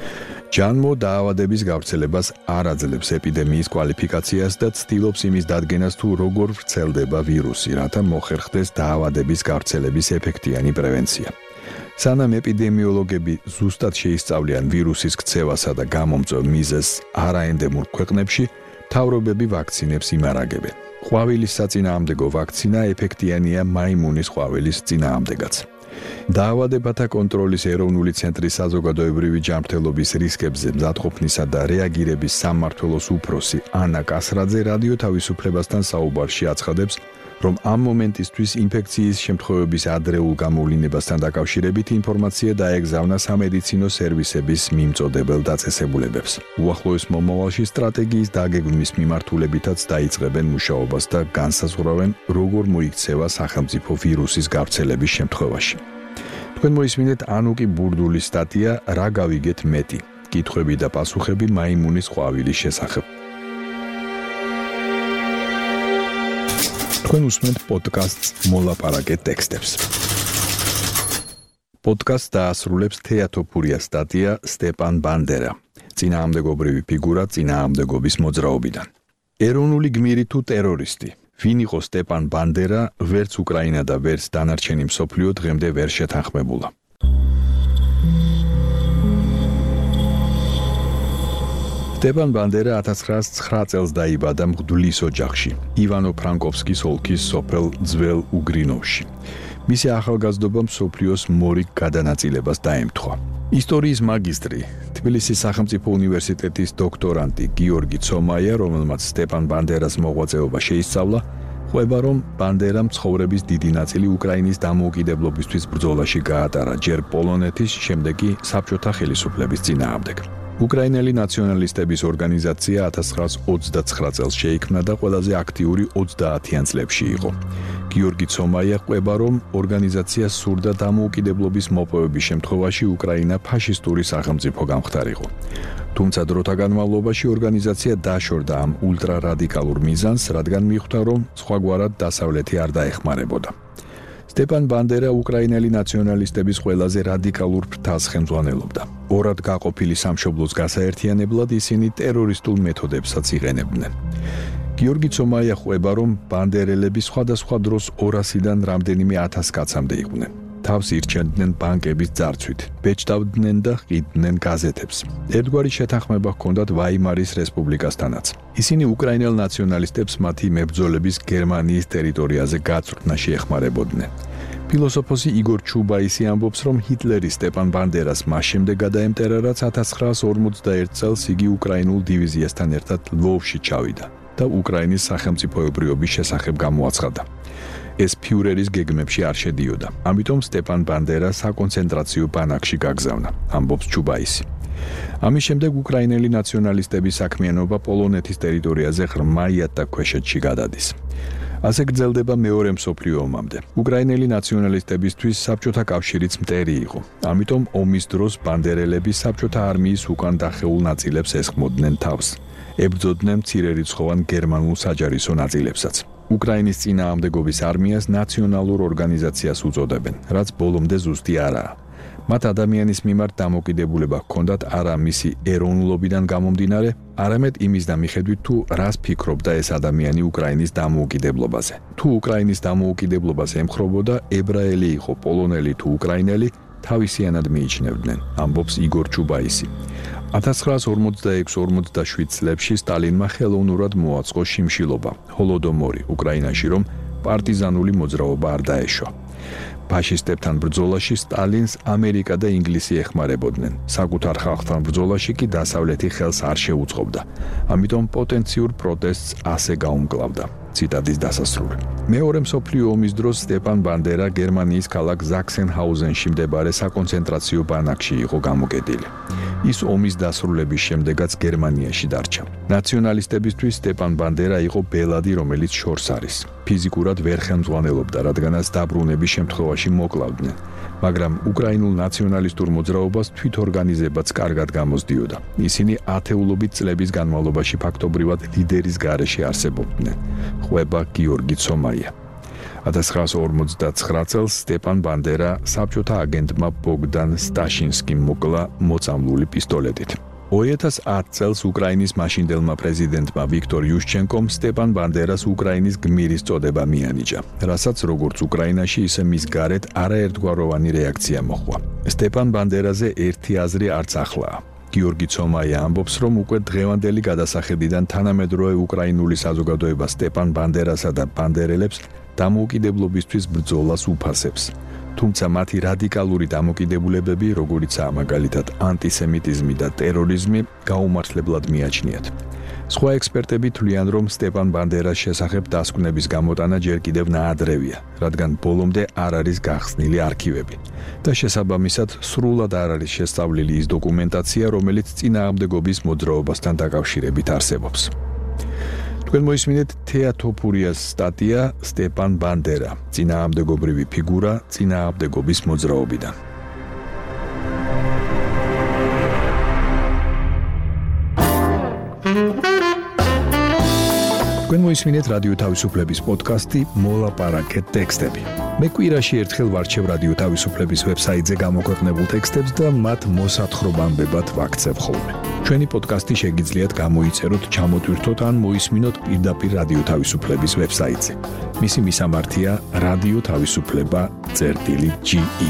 ჯანმო დაავადების გავრცელებას არ აძლევს ეპიდემიის კვალიფიკაციას და ცდილობს იმის დადგენას, თუ როგორ ვრცელდება ვირუსი, რათა მოხერხდეს დაავადების გავრცელების ეფექტიანი პრევენცია. სანამ ეპიდემიოლოგები ზუსტად შეისწავლიან ვირუსის ქცევასა და გამომწვევ მიზეზს არაენდემურ ქვეყნებში, მთავრობები ვაქცინებს იმარაგებენ. ყვავილის საწინააღმდეგო ვაქცინა ეფექტიანია მაიმუნის ყვავილის წინააღმდეგაც. დაავადებათა კონტროლის ეროვნული ცენტრის საზოგადოებრივი ჯანმრთელობის რისკებზე მზადყოფნისა და რეაგირების სამმართველოს უფროსი ანა კასრაძე რადიო თავისუფლებასთან საუბარში აცხადებს, რომ ამ მომენტისთვის ინფექციის შემთხვევების ადრეულ გამოვლინებასთან დაკავშირებით ინფორმაცია დაეგზავნა სამედიცინო სერვისების მიმწოდებელ დაწესებულებებს. უახლოეს მომავალში სტრატეგიის დაგეგმვის მიმართულებითაც დაიწყებენ მუშაობას და განსაზღვრავენ, როგორ მოიქცევა სახელმწიფო ვირუსის გავრცელების შემთხვევაში. თქვენ მოისმინეთ ანუკი ბურდულის სტატია რა გავიგეთ მეტი? კითხვები და პასუხები მაიმუნის ყვავილის შესახებ. თქვენ უსმენთ პოდკასტს მოლაპარაკე ტექსტებს. პოდკასტს დაასრულებს თეატოფურია სტატია სტეპან ბანდერა, წინააღმდეგობრივი ფიგურა წინააღმდეგობის მოძრაობიდან. ეროვნული გმირი თუ ტერორისტი? ვინ იყო სტეპან ბანდერა, ვერც უკრაინა და ვერც დანარჩენი მსოფლიო დღემდე ვერ შეთანხმებულა. სტეპან ბანდერა ათას ცხრაასი ცხრა წელს დაიბადა მღვდლის ოჯახში, ივანო-ფრანკოვსკის ოლქის სოფელ ძველ უგრინოვში. მისი ახალგაზრდობა მსოფლიოს მორიგ გადანაწილებას დაემთხვა. ისტორიის მაგისტრი, თბილისის სახელმწიფო უნივერსიტეტის დოქტორანტი გიორგი ცომაია, რომელმაც სტეპან ბანდერას მოღვაწეობა შეისწავლა, ყვება, რომ ბანდერამ ცხოვრების დიდი ნაწილი უკრაინის დამოუკიდებლობისთვის ბრძოლაში გაატარა, ჯერ პოლონეთის, შემდეგ კი საბჭოთა ხელისუფლების წინააღმდეგ. უკრაინელი ნაციონალისტების ორგანიზაცია ათას ცხრაასი ოცდაცხრა წელს შეიქმნა და ყველაზე აქტიური ოცდაათიან წლებში იყო. გიორგი ცომაია ყვება, რომ ორგანიზაცია სურდა დამოუკიდებლობის მოპოვების შემთხვევაში უკრაინა ფაშისტური სახელმწიფო გამხდარიყო. თუმცა დროთა განმავლობაში ორგანიზაცია დაშორდა ამ ულტრარადიკალურ მიზანს, რადგან მიხვდა, რომ სხვაგვარად დასავლეთი არ დაეხმარებოდა. სტეპან ბანდერა უკრაინელი ნაციონალისტების ყველაზე რადიკალურ ფრთას ხელმძღვანელობდა. ორად გაყოფილი სამშობლოს გასაერთიანებლად ისინი ტერორისტულ მეთოდებსაც იყენებდნენ. გიორგი ცომაია ყვება, რომ ბანდერელები სხვადასხვა დროს ორასიდან რამდენიმე ათას კაცამდე იყვნენ. თავს ირჩენდნენ ბანკების ძარცვით, ბეჭდავდნენ და ყიდდნენ გაზეთებს. ერთგვარი შეთანხმება ჰქონდათ ვაიმარის რესპუბლიკასთანაც. ისინი უკრაინელ ნაციონალისტებს მათი მებრძოლების გერმანიის ტერიტორიაზე გაწვრთნაში ეხმარებოდნენ. ფილოსოფოსი იგორ ჩუბაისი ამბობს, რომ ჰიტლერი სტეპან ბანდერას მას შემდეგ გადაემტერა, რაც ათას ცხრაასი ორმოცდაერთი წელს იგი უკრაინულ დივიზიასთან ერთად ლვოვში ჩავიდა და უკრაინის სახელმწიფოებრიობის შესახებ გამოაცხადა. ეს ფიურერის გეგმებში არ შედიოდა. ამიტომ სტეპან ბანდერა საკონცენტრაციო ბანაკში გაგზავნა, ამბობს ჩუბაისი. ამის შემდეგ უკრაინელი ნაციონალისტების საქმიანობა პოლონეთის ტერიტორიაზე ღრმა იატაკქვეშეთში გადადის. ასე გრძელდება მეორე მსოფლიო ომამდე. უკრაინელი ნაციონალისტებისთვის საბჭოთა კავშირიც მტერი იყო. ამიტომ ომის დროს ბანდერელები საბჭოთა არმიის უკან დახეულ ნაწილებს ესხმოდნენ თავს. ებრძოდნენ მცირერიცხოვან გერმანულ საჯარისო ნაწილებსაც. უკრაინის წინააღმდეგობის არმიას ნაციონალურ ორგანიზაციას უწოდებენ, რაც ბოლომდე ზუსტი არაა. მათ ადამიანის მიმართ დამოკიდებულება ჰქონდათ არა მისი ეროვნულობიდან გამომდინარე, არამედ იმის დამიხედვით თუ რას ფიქრობდა ეს ადამიანი უკრაინის დამოუკიდებლობაზე. თუ უკრაინის დამოუკიდებლობას ემხრობოდა, ებრაელი იყო, პოლონელი თუ უკრაინელი, თავისიანად მიიჩნევდნენ, ამბობს იგორ ჩუბაისი. ათას ცხრაას ორმოცდაექვსი ორმოცდაშვიდ წლებში სტალინმა ხელოვნურად მოაწყო შიმშილობა, ჰოლოდომორი უკრაინაში, რომ პარტიზანული მოძრაობა არ დაეშვა. ფაშისტებთან ბრძოლაში სტალინს ამერიკა და ინგლისი ეხმარებოდნენ. საკუთარ ხალხთან ბრძოლაში კი დასავლეთი ხელს არ შეუწყობდა. ამიტომ პოტენციურ პროტესტს ასე გაუმკლავდა. ციტატის დასასრული. მეორე მსოფლიო ომის დროს სტეპან ბანდერა გერმანიის ქალაქ ზაქსენჰაუზენში მდებარე საკონცენტრაციო ბანაკში იყო გამოკეტილი. ის ომის დასრულების შემდეგაც გერმანიაში დარჩა. ნაციონალისტებისთვის სტეპან ბანდერა იყო ბელადი, რომელიც შორს არის. ფიზიკურად ვერ ხელმძღვანელობდა, რადგანაც დაბრუნების შემთხვევაში მოკლავდნენ. მაგრამ უკრაინულ ნაციონალისტურ მოძრაობას თვითორგანიზებაც კარგად გამოსდიოდა. ისინი ათეულობით წლების განმავლობაში ფაქტობრივად ლიდერის გარეშე არსებობდნენ. ყვება გიორგი ცომაია. ათას ცხრაას ორმოცდაცხრა წელს სტეპან ბანდერა საბჭოთა აგენტმა ბოგდან სტაშინსკიმ მოკლა მოწამლული პისტოლეტით. ორი ათას ათ წელს უკრაინის მაშინდელმა პრეზიდენტმა ვიქტორ იუშჩენკომ სტეპან ბანდერას უკრაინის გმირის წოდება მიანიჭა, რასაც როგორც უკრაინაში, ისე მის გარეთ არაერთგვაროვანი რეაქცია მოჰყვა. სტეპან ბანდერაზე ერთი აზრი არც ახლაა. გიორგი ცომაია ამბობს, რომ უკვე დღევანდელი გადასახედიდან თანამედროვე უკრაინული საზოგადოება სტეპან ბანდერასა და ბანდერელებს დამოუკიდებლობისთვის ბრძოლას უფასებს. თუმცა მათი რადიკალური დამოკიდებულებები, როგორიცაა მაგალითად ანტისემიტიზმი და ტერორიზმი, გაუმართლებლად მიაჩნიათ. სხვა ექსპერტები თვლიან, რომ სტეპან ბანდერას შესახებ დასკვნების გამოტანა ჯერ კიდევ ნაადრევია, რადგან ბოლომდე არ არის გახსნილი არქივები და შესაბამისად სრულად არ არის შესწავლილი ის დოკუმენტაცია, რომელიც წინააღმდეგობის მოძრაობასთან დაკავშირებით არსებობს. თქვენ მოისმინეთ თეატოფურიას სტატია სტეპან ბანდერა, წინააღმდეგობრივი ფიგურა წინააღმდეგობის მოძრაობიდან. თქვენ მოისმინეთ რადიო თავისუფლების პოდკასტი მოლაპარაკე ტექსტები. მე კვირაში ერთხელ ვარჩევ რადიო თავისუფლების ვებსაიტზე გამოქვეყნებულ ტექსტებს და მათ მოსათხრობამდებად ვაქცევ ხოლმე. ჩვენი პოდკასტი შეგიძლიათ გამოიწეროთ, ჩამოტვირთოთ ან მოისმინოთ პირდაპირ რადიო თავისუფლების ვებსაიტზე. მისი მისამართია რადიო თავისუფლება წერტილი ჯი ი.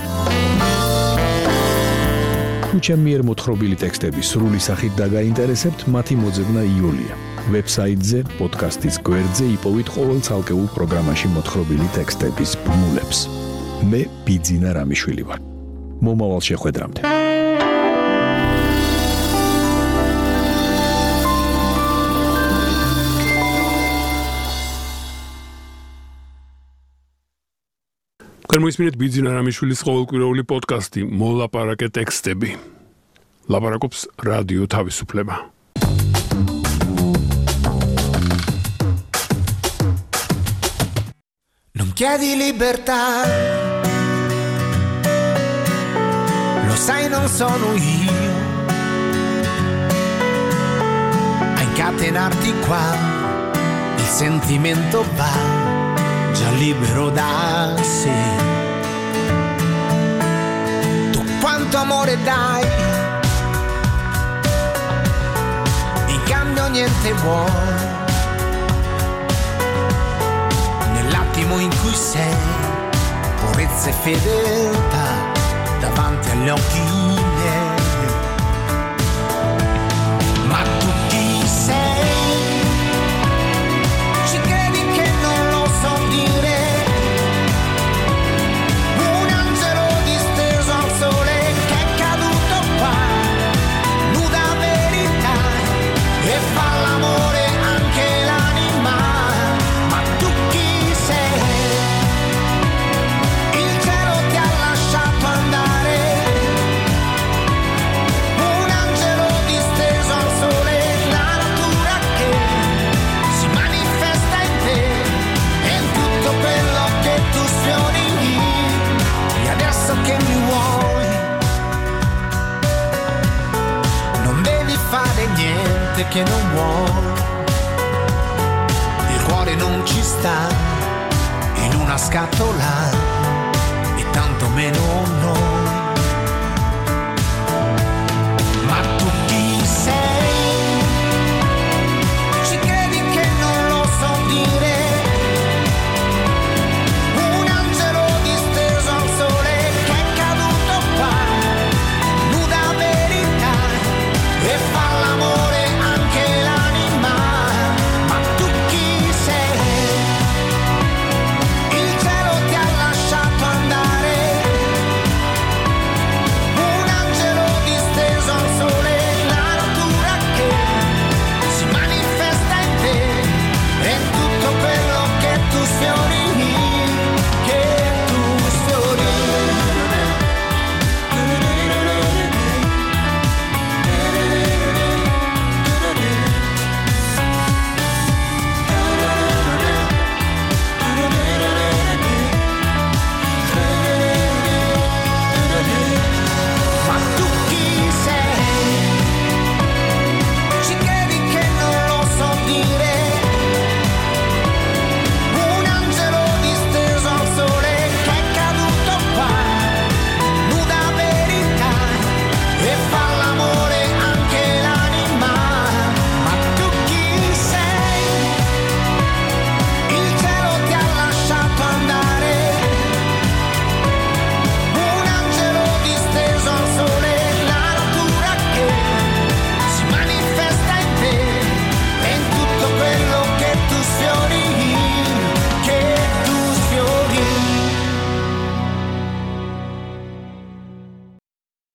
თუ ჩემი მიერ მოთხრობილი ტექსტები სრული სახით დაგაინტერესებთ, მათი მოძებნა იოლია. ვებსაიტზე, პოდკასტის გვერდზე იპოვით ყოველ ცალკეულ პროგრამაში მოთხრობილი ტექსტების ბმულებს. მე ბიძინა რამიშვილი ვარ. მომავალ შეხვედრამდე. თქვენ მოისმინეთ ბიძინა რამიშვილის ყოველკვირეული პოდკასტი მოლაპარაკე ტექსტები. ლაპარაკობს რადიო თავისუფლება. Non chiedi libertà, lo sai non sono io a incatenarti qua, il sentimento va già libero da sé. Tu quanto amore dai, in cambio niente vuoi. Nell'attimo in cui sei, purezza e fedeltà davanti agli occhi miei. Ma tu chi sei? Ci credi che non lo so dire? Un angelo disteso al sole che è caduto qua, nuda verità e fa l'amore anche l'anima. Ma tu chi sei? Il cielo ti ha lasciato andare che non vuole, il cuore non ci sta in una scatola e tanto meno noi.